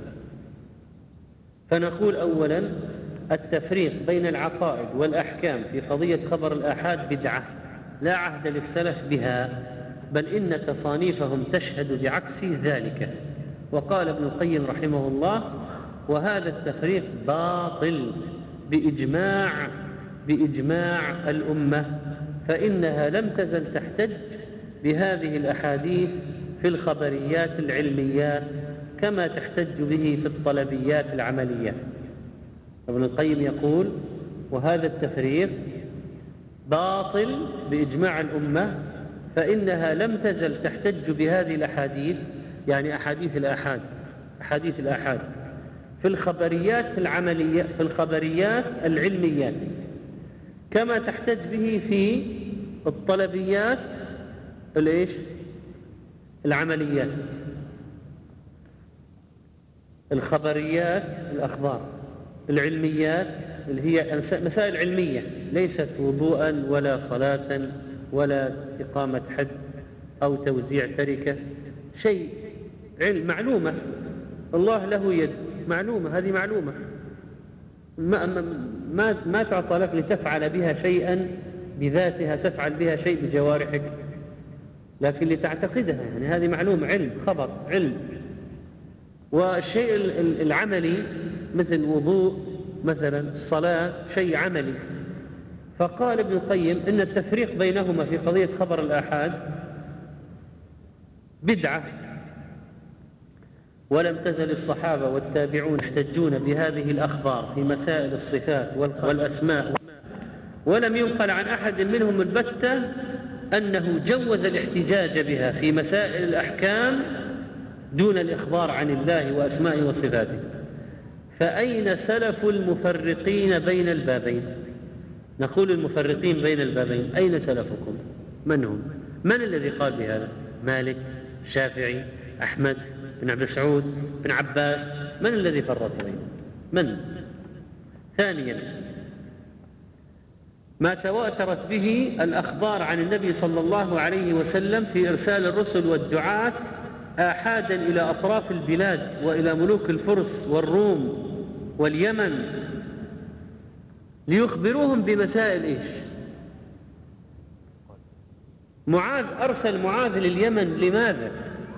فنقول أولا التفريق بين العقائد والأحكام في قضية خبر الآحاد بدعة لا عهد للسلف بها، بل إن تصانيفهم تشهد بعكس ذلك. وقال ابن القيم رحمه الله وهذا التفريق باطل بإجماع بإجماع الأمة، فإنها لم تزل تحتج بهذه الأحاديث في الخبريات العلميات كما تحتج به في الطلبيات العملية. ابن القيم يقول وهذا التفريق باطل بإجماع الأمة، فإنها لم تزل تحتج بهذه الأحاديث، يعني أحاديث الآحاد أحاديث الآحاد في الخبريات العملية في الخبريات العلميات كما تحتج به في الطلبيات الإيش العمليات. الخبريات الأخبار، العلميات اللي هي مسائل علمية ليست وضوءا ولا صلاة ولا إقامة حد أو توزيع تركة، شيء علم معلومة الله له يد معلومة، هذه معلومة ما, ما, ما تعطى لك لتفعل بها شيئا بذاتها، تفعل بها شيء بجوارحك لكن لتعتقدها، يعني هذه معلومة علم خبر علم. والشيء العملي مثل وضوء مثلا الصلاة شيء عملي. فقال ابن القيم إن التفريق بينهما في قضية خبر الآحاد بدعة، ولم تزل الصحابة والتابعون يحتجون بهذه الأخبار في مسائل الصفات والأسماء، ولم ينقل عن أحد منهم البتة أنه جوز الاحتجاج بها في مسائل الأحكام دون الإخبار عن الله وأسمائه وصفاته. فأين سلف المفرقين بين البابين؟ نقول المفرقين بين البابين أين سلفكم؟ من هم؟ من الذي قال بهذا؟ مالك، شافعي، أحمد بن عبد سعود بن عباس، من الذي فرق بينهم؟ من؟ ثانيا ما تواترت به الأخبار عن النبي صلى الله عليه وسلم في إرسال الرسل والدعاة آحادا إلى أطراف البلاد وإلى ملوك الفرس والروم واليمن ليخبروهم بمسائل إيش؟ معاذ أرسل معاذ لليمن لماذا؟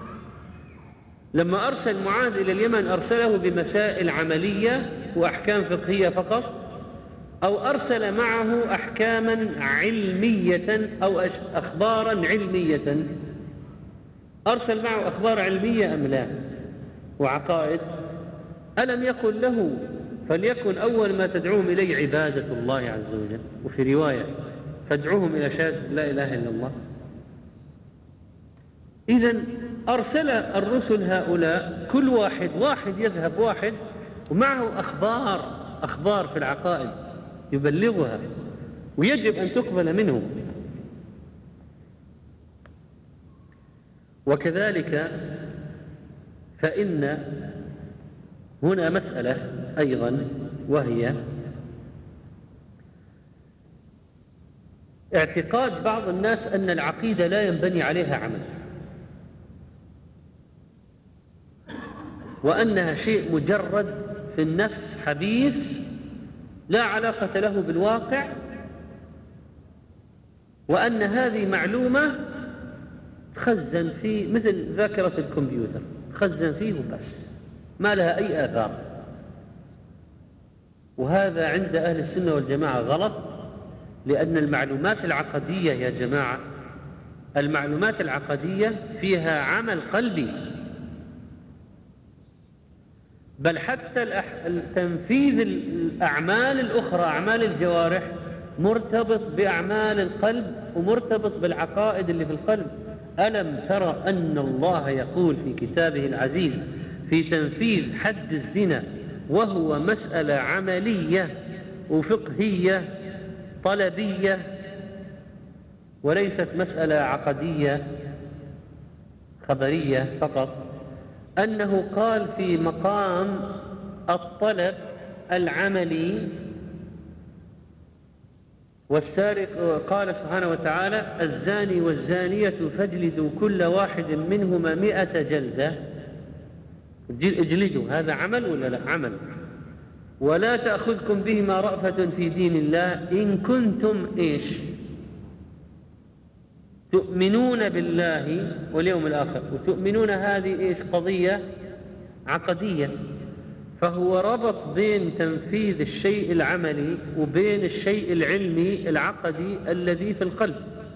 لما أرسل معاذ إلى اليمن أرسله بمسائل عملية وأحكام فقهية فقط، أو أرسل معه أحكاما علمية أو أخبارا علمية؟ أرسل معه أخبار علمية أم لا؟ وعقائد؟ ألم يقل له فليكن أول ما تدعوهم إليه عبادة الله عز وجل، وفي رواية فادعوهم إلى شهادة لا إله إلا الله. إذن أرسل الرسل هؤلاء كل واحد واحد يذهب واحد ومعه أخبار أخبار في العقائد يبلغها ويجب أن تقبل منه. وكذلك فإن هنا مسألة أيضا، وهي اعتقاد بعض الناس أن العقيدة لا ينبني عليها عمل، وأنها شيء مجرد في النفس حبيس لا علاقة له بالواقع، وأن هذه معلومة تخزن في مثل ذاكرة الكمبيوتر، تخزن فيه بس ما لها أي آثار. وهذا عند أهل السنة والجماعة غلط، لأن المعلومات العقدية يا جماعة المعلومات العقدية فيها عمل قلبي، بل حتى تنفيذ الأعمال الأخرى أعمال الجوارح مرتبط بأعمال القلب ومرتبط بالعقائد اللي في القلب. ألم ترى أن الله يقول في كتابه العزيز في تنفيذ حد الزنا وهو مسألة عملية وفقهية طلبية وليست مسألة عقدية خبرية فقط، أنه قال في مقام الطلب العملي والسارق، قال سبحانه وتعالى الزاني والزانية فاجلدوا كل واحد منهما مئة جلدة، اجلدوا، هذا عمل ولا لا؟ عمل. ولا تأخذكم بهما رأفة في دين الله إن كنتم إيش؟ تؤمنون بالله واليوم الآخر. وتؤمنون هذه إيش؟ قضية عقدية، فهو ربط بين تنفيذ الشيء العملي وبين الشيء العلمي العقدي الذي في القلب.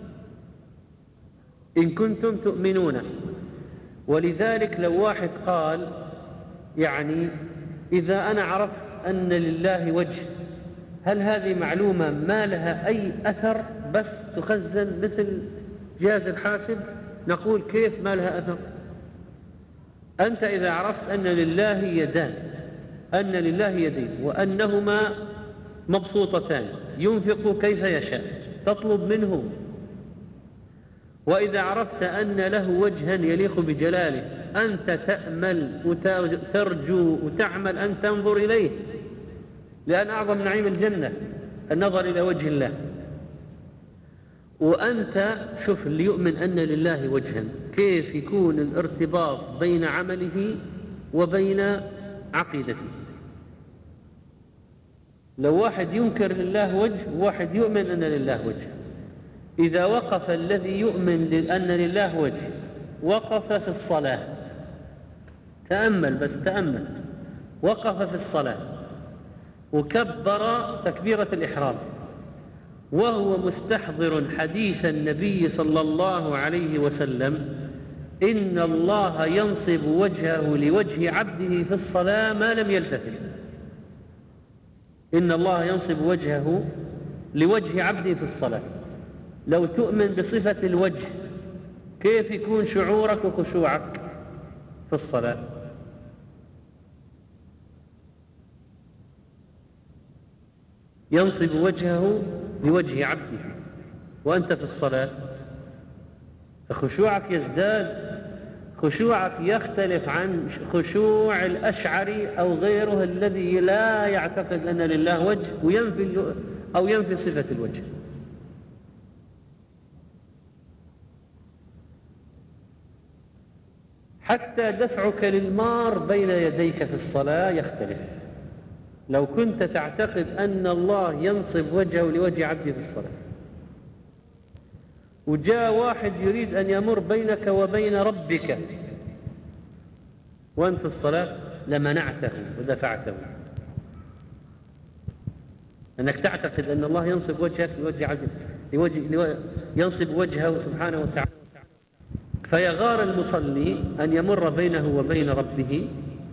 إن كنتم تؤمنون. ولذلك لو واحد قال يعني إذا أنا عرفت أن لله وجه، هل هذه معلومة ما لها أي أثر بس تخزن مثل جهاز الحاسب؟ نقول كيف ما لها أثر؟ أنت إذا عرفت أن لله يدان، أن لله يدين وأنهما مبسوطتان ينفق كيف يشاء، تطلب منه. وإذا عرفت أن له وجها يليق بجلاله، أنت تأمل وترجو وتعمل أن تنظر إليه، لأن أعظم نعيم الجنة النظر إلى وجه الله. وأنت شوف اللي يؤمن أن لله وجها، كيف يكون الارتباط بين عمله وبين عقيدته؟ لو واحد ينكر لله وجه وواحد يؤمن أن لله وجه، إذا وقف الذي يؤمن أن لله وجه وقف في الصلاة، تأمل بس تأمل، وقف في الصلاة وكبر تكبيرة الإحرام وهو مستحضر حديث النبي صلى الله عليه وسلم إن الله ينصب وجهه لوجه عبده في الصلاة ما لم يلتفت. إن الله ينصب وجهه لوجه عبده في الصلاة. لو تؤمن بصفة الوجه كيف يكون شعورك وخشوعك في الصلاة؟ ينصب وجهه لوجه عبده وأنت في الصلاة، فخشوعك يزداد، خشوعك يختلف عن خشوع الأشعري أو غيره الذي لا يعتقد أن لله وجه وينفي أو ينفي صفة الوجه. حتى دفعك للمار بين يديك في الصلاة يختلف. لو كنت تعتقد أن الله ينصب وجهه لوجه عبده في الصلاة وجاء واحد يريد أن يمر بينك وبين ربك وأنت في الصلاة لمنعته ودفعته، أنك تعتقد أن الله ينصب وجهك لوجه عبده، لوجه ينصب وجهه سبحانه وتعالى، فيغار المصلي أن يمر بينه وبين ربه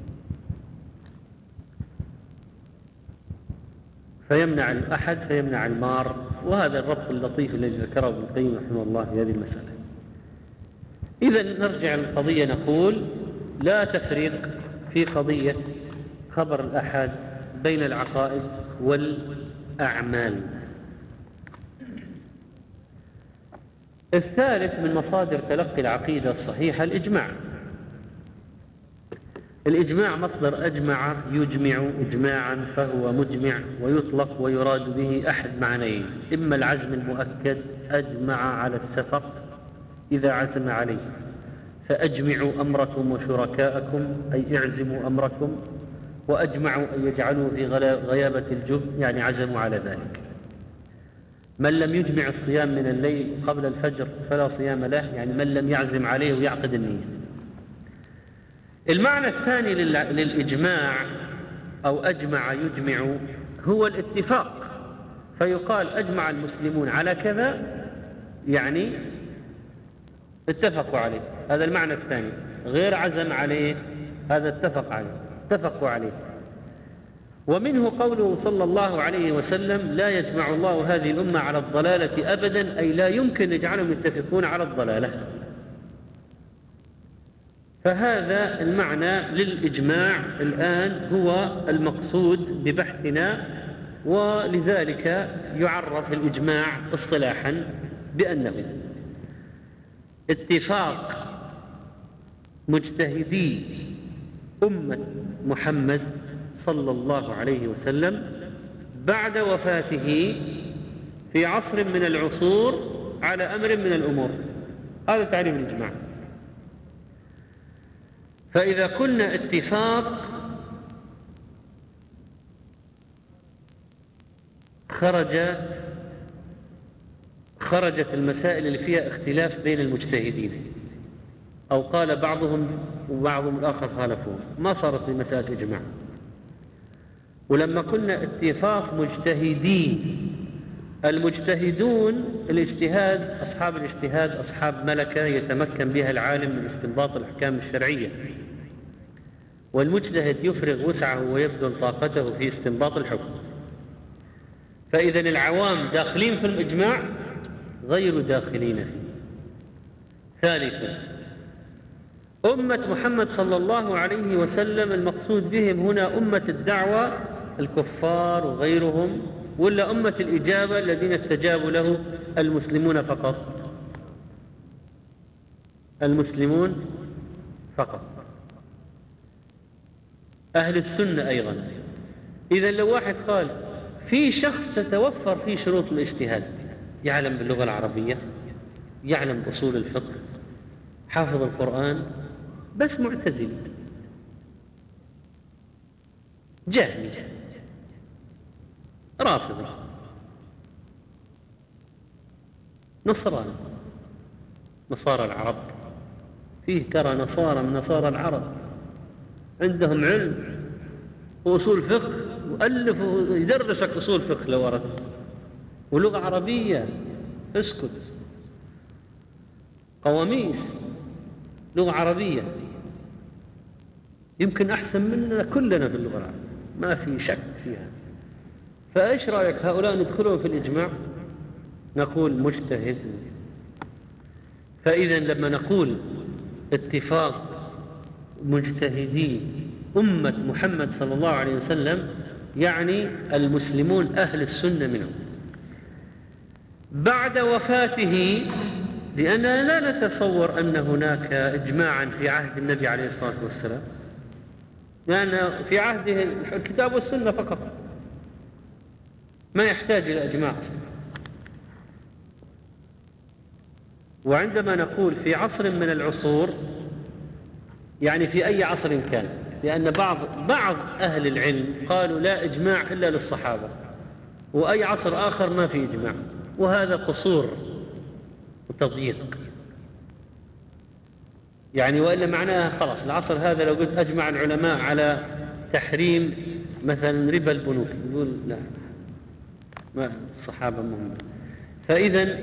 فيمنع الأحد فيمنع المار. وهذا الربط اللطيف الذي ذكره ابن القيم رحمه الله في هذه المسألة. إذن نرجع للقضية، نقول لا تفريق في قضية خبر الأحد بين العقائد والأعمال. الثالث من مصادر تلقي العقيدة الصحيحة الإجماع. الإجماع مصدر أجمع يجمع إجماعا، فهو مجمع ويطلق ويراد به أحد معنيين: إما العزم المؤكد، أجمع على السفق إذا عزم عليه، فأجمعوا أمركم وشركاءكم أي اعزموا أمركم، وأجمعوا أن يجعلوا في غيابة الجب يعني عزموا على ذلك. من لم يجمع الصيام من الليل قبل الفجر فلا صيام له، يعني من لم يعزم عليه ويعقد النية. المعنى الثاني للإجماع أو أجمع يجمع هو الاتفاق، فيقال أجمع المسلمون على كذا يعني اتفقوا عليه، هذا المعنى الثاني. غير عزم عليه هذا اتفق عليه، اتفقوا عليه. ومنه قوله صلى الله عليه وسلم: لا يجمع الله هذه الأمة على الضلالة أبدا، أي لا يمكن يجعلهم يتفقون على الضلالة. فهذا المعنى للإجماع الآن هو المقصود ببحثنا، ولذلك يعرف الإجماع اصطلاحا بأنه اتفاق مجتهدي أمة محمد صلى الله عليه وسلم بعد وفاته في عصر من العصور على أمر من الأمور. هذا تعريف الإجماع. فإذا كنا اتفاق خرج خرجت المسائل اللي فيها اختلاف بين المجتهدين، أو قال بعضهم وبعضهم الآخر خالفوه، ما صارت مسألة إجماع. ولما كنا اتفاق مجتهدين، المجتهدون الاجتهاد، أصحاب الاجتهاد أصحاب ملكة يتمكن بها العالم من استنباط الأحكام الشرعية، والمجتهد يفرغ وسعه ويبذل طاقته في استنباط الحكم. فإذا العوام داخلين في الإجماع غير داخلين فيه. ثالثا، أمة محمد صلى الله عليه وسلم المقصود بهم هنا أمة الدعوة الكفار وغيرهم، ولا أمة الإجابة الذين استجابوا له المسلمون فقط؟ المسلمون فقط، أهل السنة أيضا. إذا لو واحد قال في شخص تتوفر فيه شروط الاجتهاد، يعلم باللغة العربية، يعلم أصول الفقه، حافظ القرآن، بس معتزل، جهمي، رافضي، نصراني، نصارى العرب، فيه ترى نصارى من نصارى العرب عندهم علم وأصول فقه، وألف ويدرسك أصول فقه لو أردت، ولغة عربية، اسكت، قواميس لغة عربية، يمكن أحسن مننا كلنا في اللغة العربية، ما في شك فيها. فإيش رأيك هؤلاء ندخلهم في الإجماع؟ نقول مجتهد. فإذا لما نقول اتفاق مجتهدي أمة محمد صلى الله عليه وسلم يعني المسلمون أهل السنة منهم بعد وفاته، لأننا لا نتصور أن هناك إجماعا في عهد النبي عليه الصلاة والسلام، لأن في عهده الكتاب والسنة فقط، ما يحتاج إلى إجماع. وعندما نقول في عصر من العصور يعني في أي عصر كان، لأن بعض بعض أهل العلم قالوا لا إجماع إلا للصحابة، وأي عصر آخر ما في إجماع، وهذا قصور وتضييق يعني. وإلا معناها خلاص العصر هذا لو قلت أجمع العلماء على تحريم مثلا ربا البنوك، يقول لا، ما الصحابة مهمة. فإذا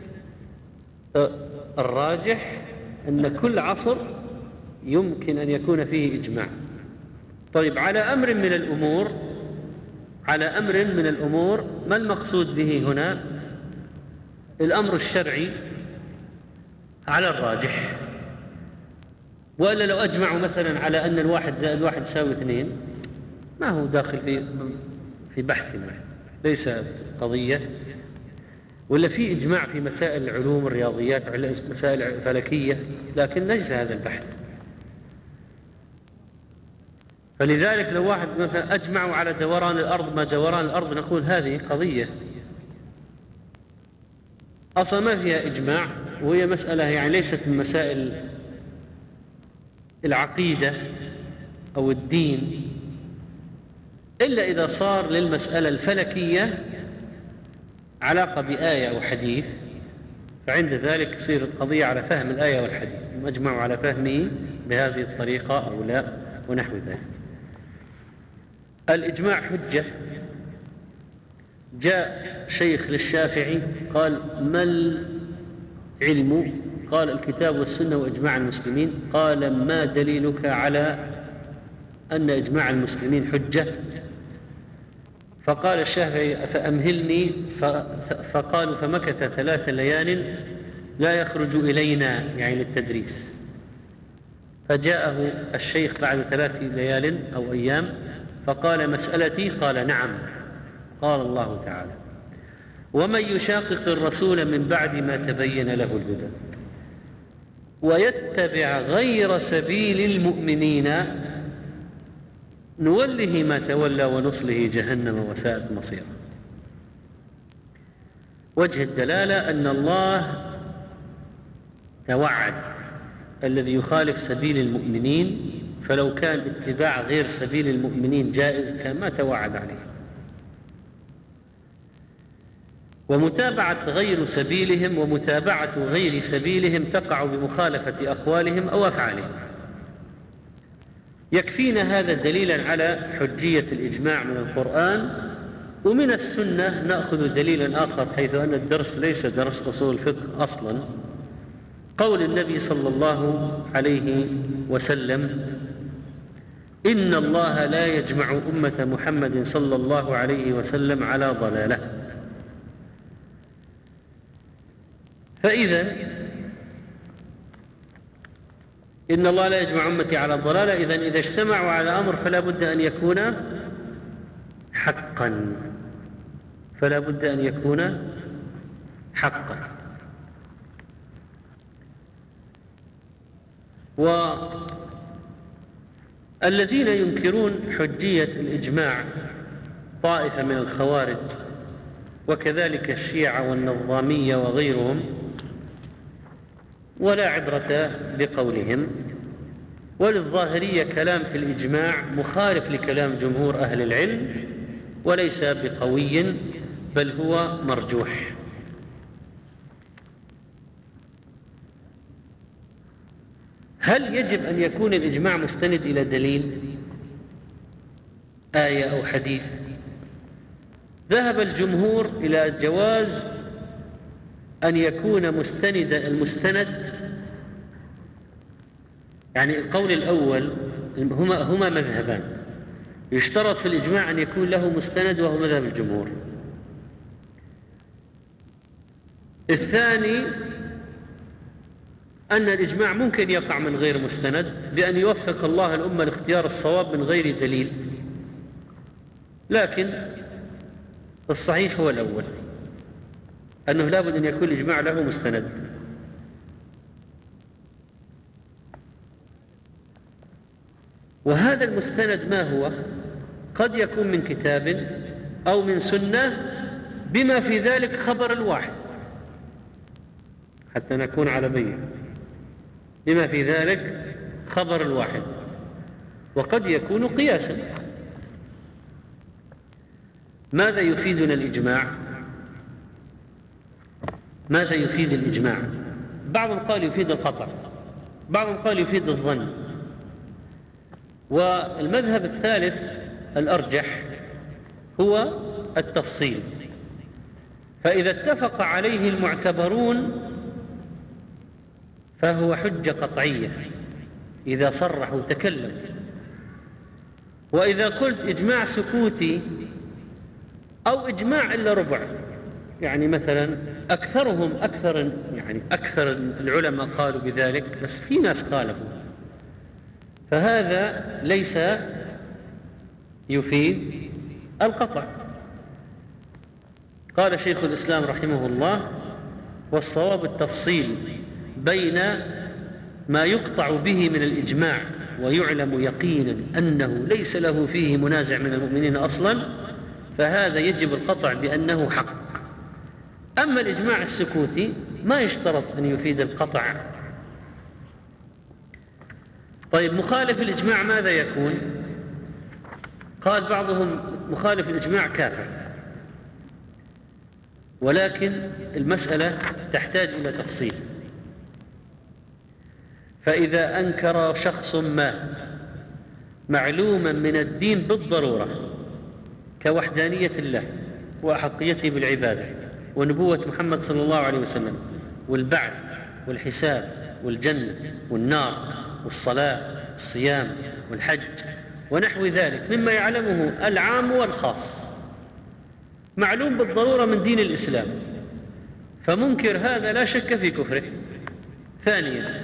الراجح أن كل عصر يمكن أن يكون فيه إجماع. طيب، على أمر من الأمور، على أمر من الأمور ما المقصود به هنا؟ الأمر الشرعي على الراجح. وإلا لو أجمعوا مثلا على أن الواحد زائد واحد يساوي اثنين، ما هو داخل في في بحثنا، ليس قضية. ولا في إجماع في مسائل العلوم الرياضيات، مسائل فلكية، لكن ليس هذا البحث. فلذلك لو واحد مثلا أجمعوا على دوران الأرض ما دوران الأرض، نقول هذه قضية أصلا ما فيها إجماع، وهي مسألة يعني ليست من مسائل العقيدة أو الدين، إلا إذا صار للمسألة الفلكية علاقة بآية أو حديث، فعند ذلك تصير القضية على فهم الآية والحديث، أجمعوا على فهمه بهذه الطريقة أو لا، ونحو ذلك. الإجماع حجة. جاء شيخ للشافعي قال ما العلم؟ قال الكتاب والسنة وإجماع المسلمين. قال ما دليلك على أن إجماع المسلمين حجة؟ فقال الشافعي فأمهلني. فقالوا فمكث ثلاث ليال لا يخرج إلينا، يعني للتدريس. فجاءه الشيخ بعد ثلاث ليال أو أيام فقال مسألتي؟ قال نعم. قال الله تعالى ومن يشاقق الرسول من بعد ما تبين له الهدى ويتبع غير سبيل المؤمنين نوله ما تولى ونصله جهنم وساءت مصيره. وجه الدلالة أن الله توعد الذي يخالف سبيل المؤمنين، فلو كان اتباع غير سبيل المؤمنين جائز كان ما توعد عليه. ومتابعة غير سبيلهم ومتابعة غير سبيلهم تقع بمخالفة أقوالهم أو أفعالهم. يكفينا هذا دليلا على حجية الإجماع من القرآن. ومن السنة نأخذ دليلا آخر، حيث أن الدرس ليس درس أصول الفقه أصلا، قول النبي صلى الله عليه وسلم: إن الله لا يجمع أمة محمد صلى الله عليه وسلم على ضلالة. فإذا إن الله لا يجمع أمتي على الضلالة، إذن إذا اجتمعوا على أمر فلا بد أن يكون حقا، فلا بد أن يكون حقا. والذين ينكرون حجية الإجماع طائفة من الخوارج وكذلك الشيعة والنظامية وغيرهم، ولا عبرة بقولهم. وللظاهرية كلام في الإجماع مخالف لكلام جمهور أهل العلم، وليس بقوي بل هو مرجوح. هل يجب أن يكون الإجماع مستند إلى دليل آية أو حديث؟ ذهب الجمهور إلى جواز أن يكون مستند المستند، يعني القول الأول هما, هما مذهبان، يشترط في الإجماع أن يكون له مستند وهو مذهب الجمهور. الثاني أن الإجماع ممكن يقع من غير مستند بأن يوفق الله الأمة لاختيار الصواب من غير دليل، لكن الصحيح هو الأول، أنه لا بد أن يكون الإجماع له مستند. وهذا المستند ما هو؟ قد يكون من كتاب أو من سنة بما في ذلك خبر الواحد، حتى نكون على بينة، بما في ذلك خبر الواحد، وقد يكون قياسا. ماذا يفيدنا الإجماع؟ ماذا يفيد الإجماع؟ بعضهم قال يفيد القطع، بعضهم قال يفيد الظن، والمذهب الثالث الأرجح هو التفصيل. فإذا اتفق عليه المعتبرون فهو حجة قطعية إذا صرح وتكلم. وإذا قلت إجماع سكوتي أو إجماع إلا ربع، يعني مثلا أكثرهم أكثر يعني أكثر العلماء قالوا بذلك، بس في ناس خالفوا، فهذا ليس يفيد القطع. قال شيخ الإسلام رحمه الله: والصواب التفصيل بين ما يقطع به من الإجماع ويعلم يقينا أنه ليس له فيه منازع من المؤمنين أصلا، فهذا يجب القطع بأنه حق. أما الإجماع السكوتي ما يشترط أن يفيد القطع. طيب، مخالف الإجماع ماذا يكون؟ قال بعضهم مخالف الإجماع كافر، ولكن المسألة تحتاج إلى تفصيل. فإذا أنكر شخص ما معلوما من الدين بالضرورة كوحدانية الله وأحقيته بالعبادة ونبوة محمد صلى الله عليه وسلم والبعث والحساب والجنة والنار والصلاة والصيام والحج ونحو ذلك مما يعلمه العام والخاص، معلوم بالضرورة من دين الإسلام، فمنكر هذا لا شك في كفره. ثانيا،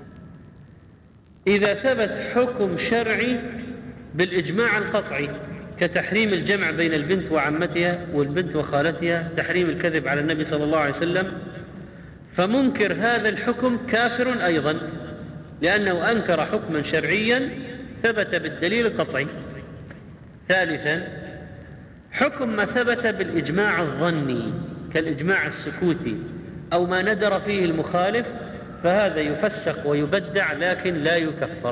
إذا ثبت حكم شرعي بالإجماع القطعي كتحريم الجمع بين البنت وعمتها والبنت وخالتها، تحريم الكذب على النبي صلى الله عليه وسلم، فمنكر هذا الحكم كافر أيضا، لأنه أنكر حكما شرعيا ثبت بالدليل القطعي. ثالثا، حكم ما ثبت بالإجماع الظني كالإجماع السكوتي أو ما ندر فيه المخالف، فهذا يفسق ويبدع لكن لا يكفر.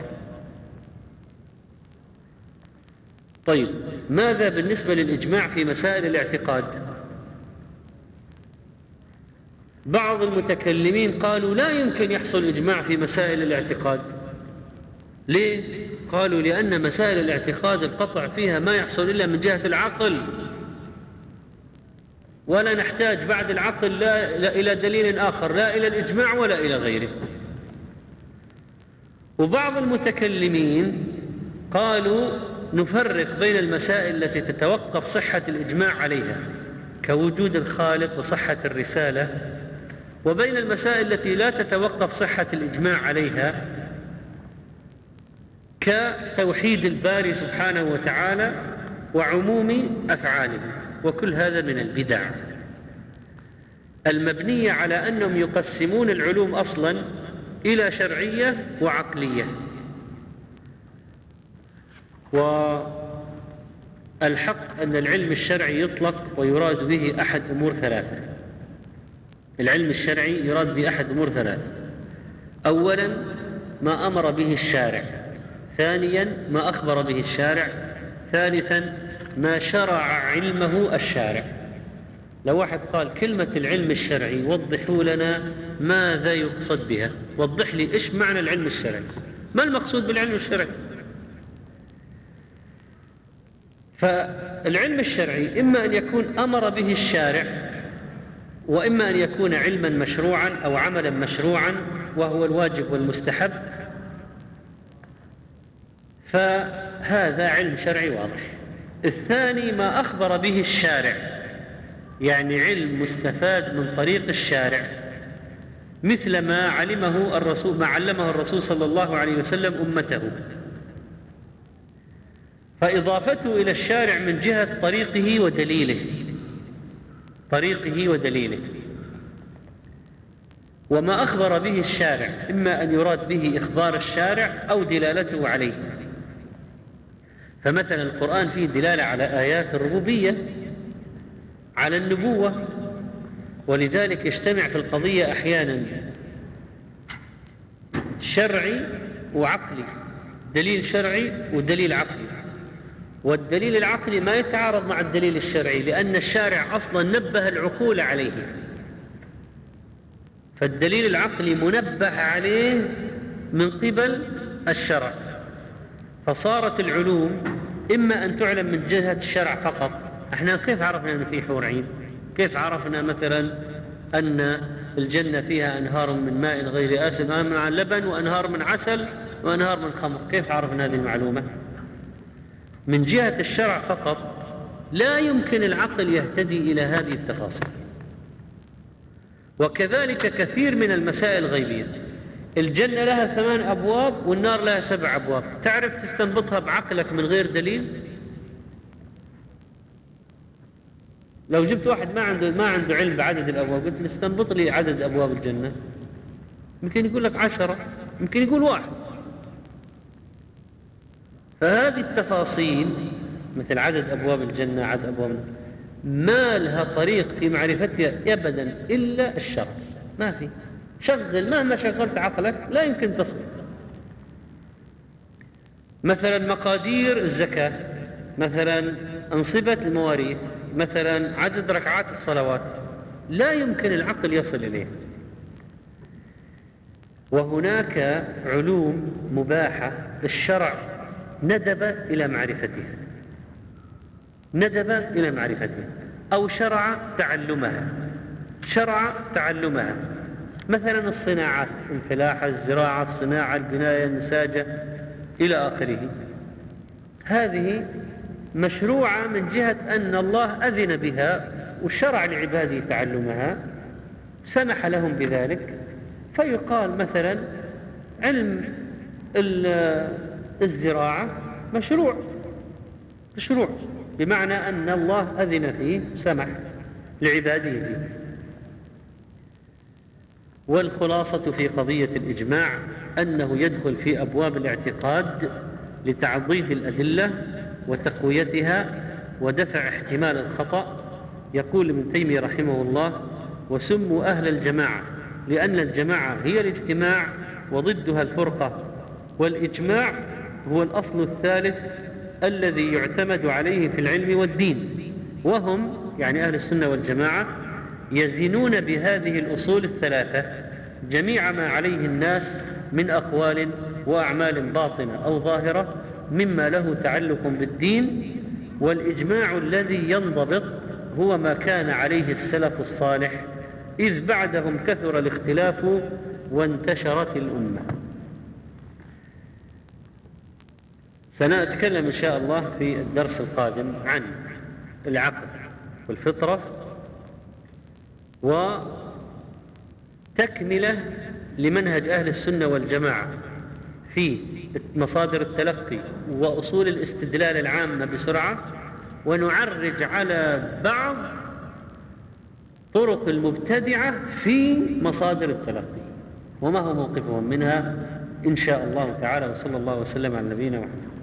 طيب، ماذا بالنسبة للإجماع في مسائل الاعتقاد؟ بعض المتكلمين قالوا لا يمكن يحصل إجماع في مسائل الاعتقاد. ليه؟ قالوا لأن مسائل الاعتقاد القطع فيها ما يحصل إلا من جهة العقل، ولا نحتاج بعد العقل لا, لا إلى دليل آخر، لا إلى الإجماع ولا إلى غيره. وبعض المتكلمين قالوا نفرق بين المسائل التي تتوقف صحة الإجماع عليها كوجود الخالق وصحة الرسالة، وبين المسائل التي لا تتوقف صحة الإجماع عليها كتوحيد الباري سبحانه وتعالى وعموم أفعاله. وكل هذا من البدع المبنية على أنهم يقسمون العلوم أصلا إلى شرعية وعقلية. والحق أن العلم الشرعي يطلق ويراد به أحد أمور ثلاثة. العلم الشرعي يراد به أحد أمور ثلاثة: أولا ما أمر به الشارع، ثانيا ما أخبر به الشارع، ثالثا ما شرع علمه الشارع. لو واحد قال كلمة العلم الشرعي وضحوا لنا ماذا يقصد بها، وضح لي إيش معنى العلم الشرعي، ما المقصود بالعلم الشرعي؟ فالعلم الشرعي إما أن يكون أمر به الشارع، وإما أن يكون علما مشروعا أو عملا مشروعا وهو الواجب والمستحب، فهذا علم شرعي واضح. الثاني ما أخبر به الشارع، يعني علم مستفاد من طريق الشارع، مثل ما علمه الرسول ما علمه الرسول صلى الله عليه وسلم أمته، فإضافته إلى الشارع من جهة طريقه ودليله طريقه ودليله وما أخبر به الشارع إما أن يراد به إخبار الشارع أو دلالته عليه. فمثلا القرآن فيه دلالة على آيات الربوبية، على النبوة، ولذلك يجتمع في القضية أحيانا شرعي وعقلي، دليل شرعي ودليل عقلي، والدليل العقلي ما يتعارض مع الدليل الشرعي لأن الشارع أصلا نبه العقول عليه، فالدليل العقلي منبه عليه من قبل الشرع، فصارت العلوم إما أن تعلم من جهة الشرع فقط. احنا كيف عرفنا أن في حور عين؟ كيف عرفنا مثلا أن الجنة فيها أنهار من ماء غير آسن، أنهار من لبن وأنهار من عسل وأنهار من خمر؟ كيف عرفنا هذه المعلومة؟ من جهة الشرع فقط. لا يمكن العقل يهتدي إلى هذه التفاصيل. وكذلك كثير من المسائل الغيبية، الجنة لها ثمان أبواب والنار لها سبع أبواب، تعرف تستنبطها بعقلك من غير دليل؟ لو جبت واحد ما عنده ما عنده علم بعدد الأبواب قلت له استنبط لي عدد أبواب الجنة، يمكن يقول لك عشرة، يمكن يقول واحد. فهذه التفاصيل مثل عدد أبواب الجنة، عدد أبواب، ما لها طريق في معرفتها أبدا إلا الشرع. ما في، شغل مهما شغلت عقلك لا يمكن تصل. مثلا مقادير الزكاة، مثلا أنصبة المواريث، مثلا عدد ركعات الصلوات، لا يمكن العقل يصل إليه. وهناك علوم مباحة الشرع ندب إلى معرفتها ندب إلى معرفتها أو شرع تعلمها شرع تعلمها مثلا الصناعات، الفلاحة، الزراعة، الصناعة، البناية، النساجة إلى آخره. هذه مشروعة من جهة أن الله أذن بها وشرع لعباده تعلمها، سمح لهم بذلك. فيقال مثلا علم الزراعة مشروع، مشروع، بمعنى أن الله أذن فيه، سمح لعباده فيه. والخلاصة في قضية الإجماع أنه يدخل في أبواب الاعتقاد لتعضيد الأدلة وتقويتها ودفع احتمال الخطأ. يقول ابن تيمية رحمه الله: وسموا أهل الجماعة لأن الجماعة هي الاجتماع وضدها الفرقة، والإجماع هو الأصل الثالث الذي يعتمد عليه في العلم والدين. وهم يعني أهل السنة والجماعة يزنون بهذه الأصول الثلاثة جميع ما عليه الناس من أقوال وأعمال باطنة أو ظاهرة مما له تعلق بالدين. والإجماع الذي ينضبط هو ما كان عليه السلف الصالح، إذ بعدهم كثر الاختلاف وانتشرت الأمة. سنتكلم إن شاء الله في الدرس القادم عن العقل والفطرة وتكملة لمنهج أهل السنة والجماعة في مصادر التلقي وأصول الاستدلال العامة بسرعة، ونعرج على بعض طرق المبتدعة في مصادر التلقي وما هو موقفهم منها إن شاء الله تعالى. وصلى الله وسلم على نبينا محمد.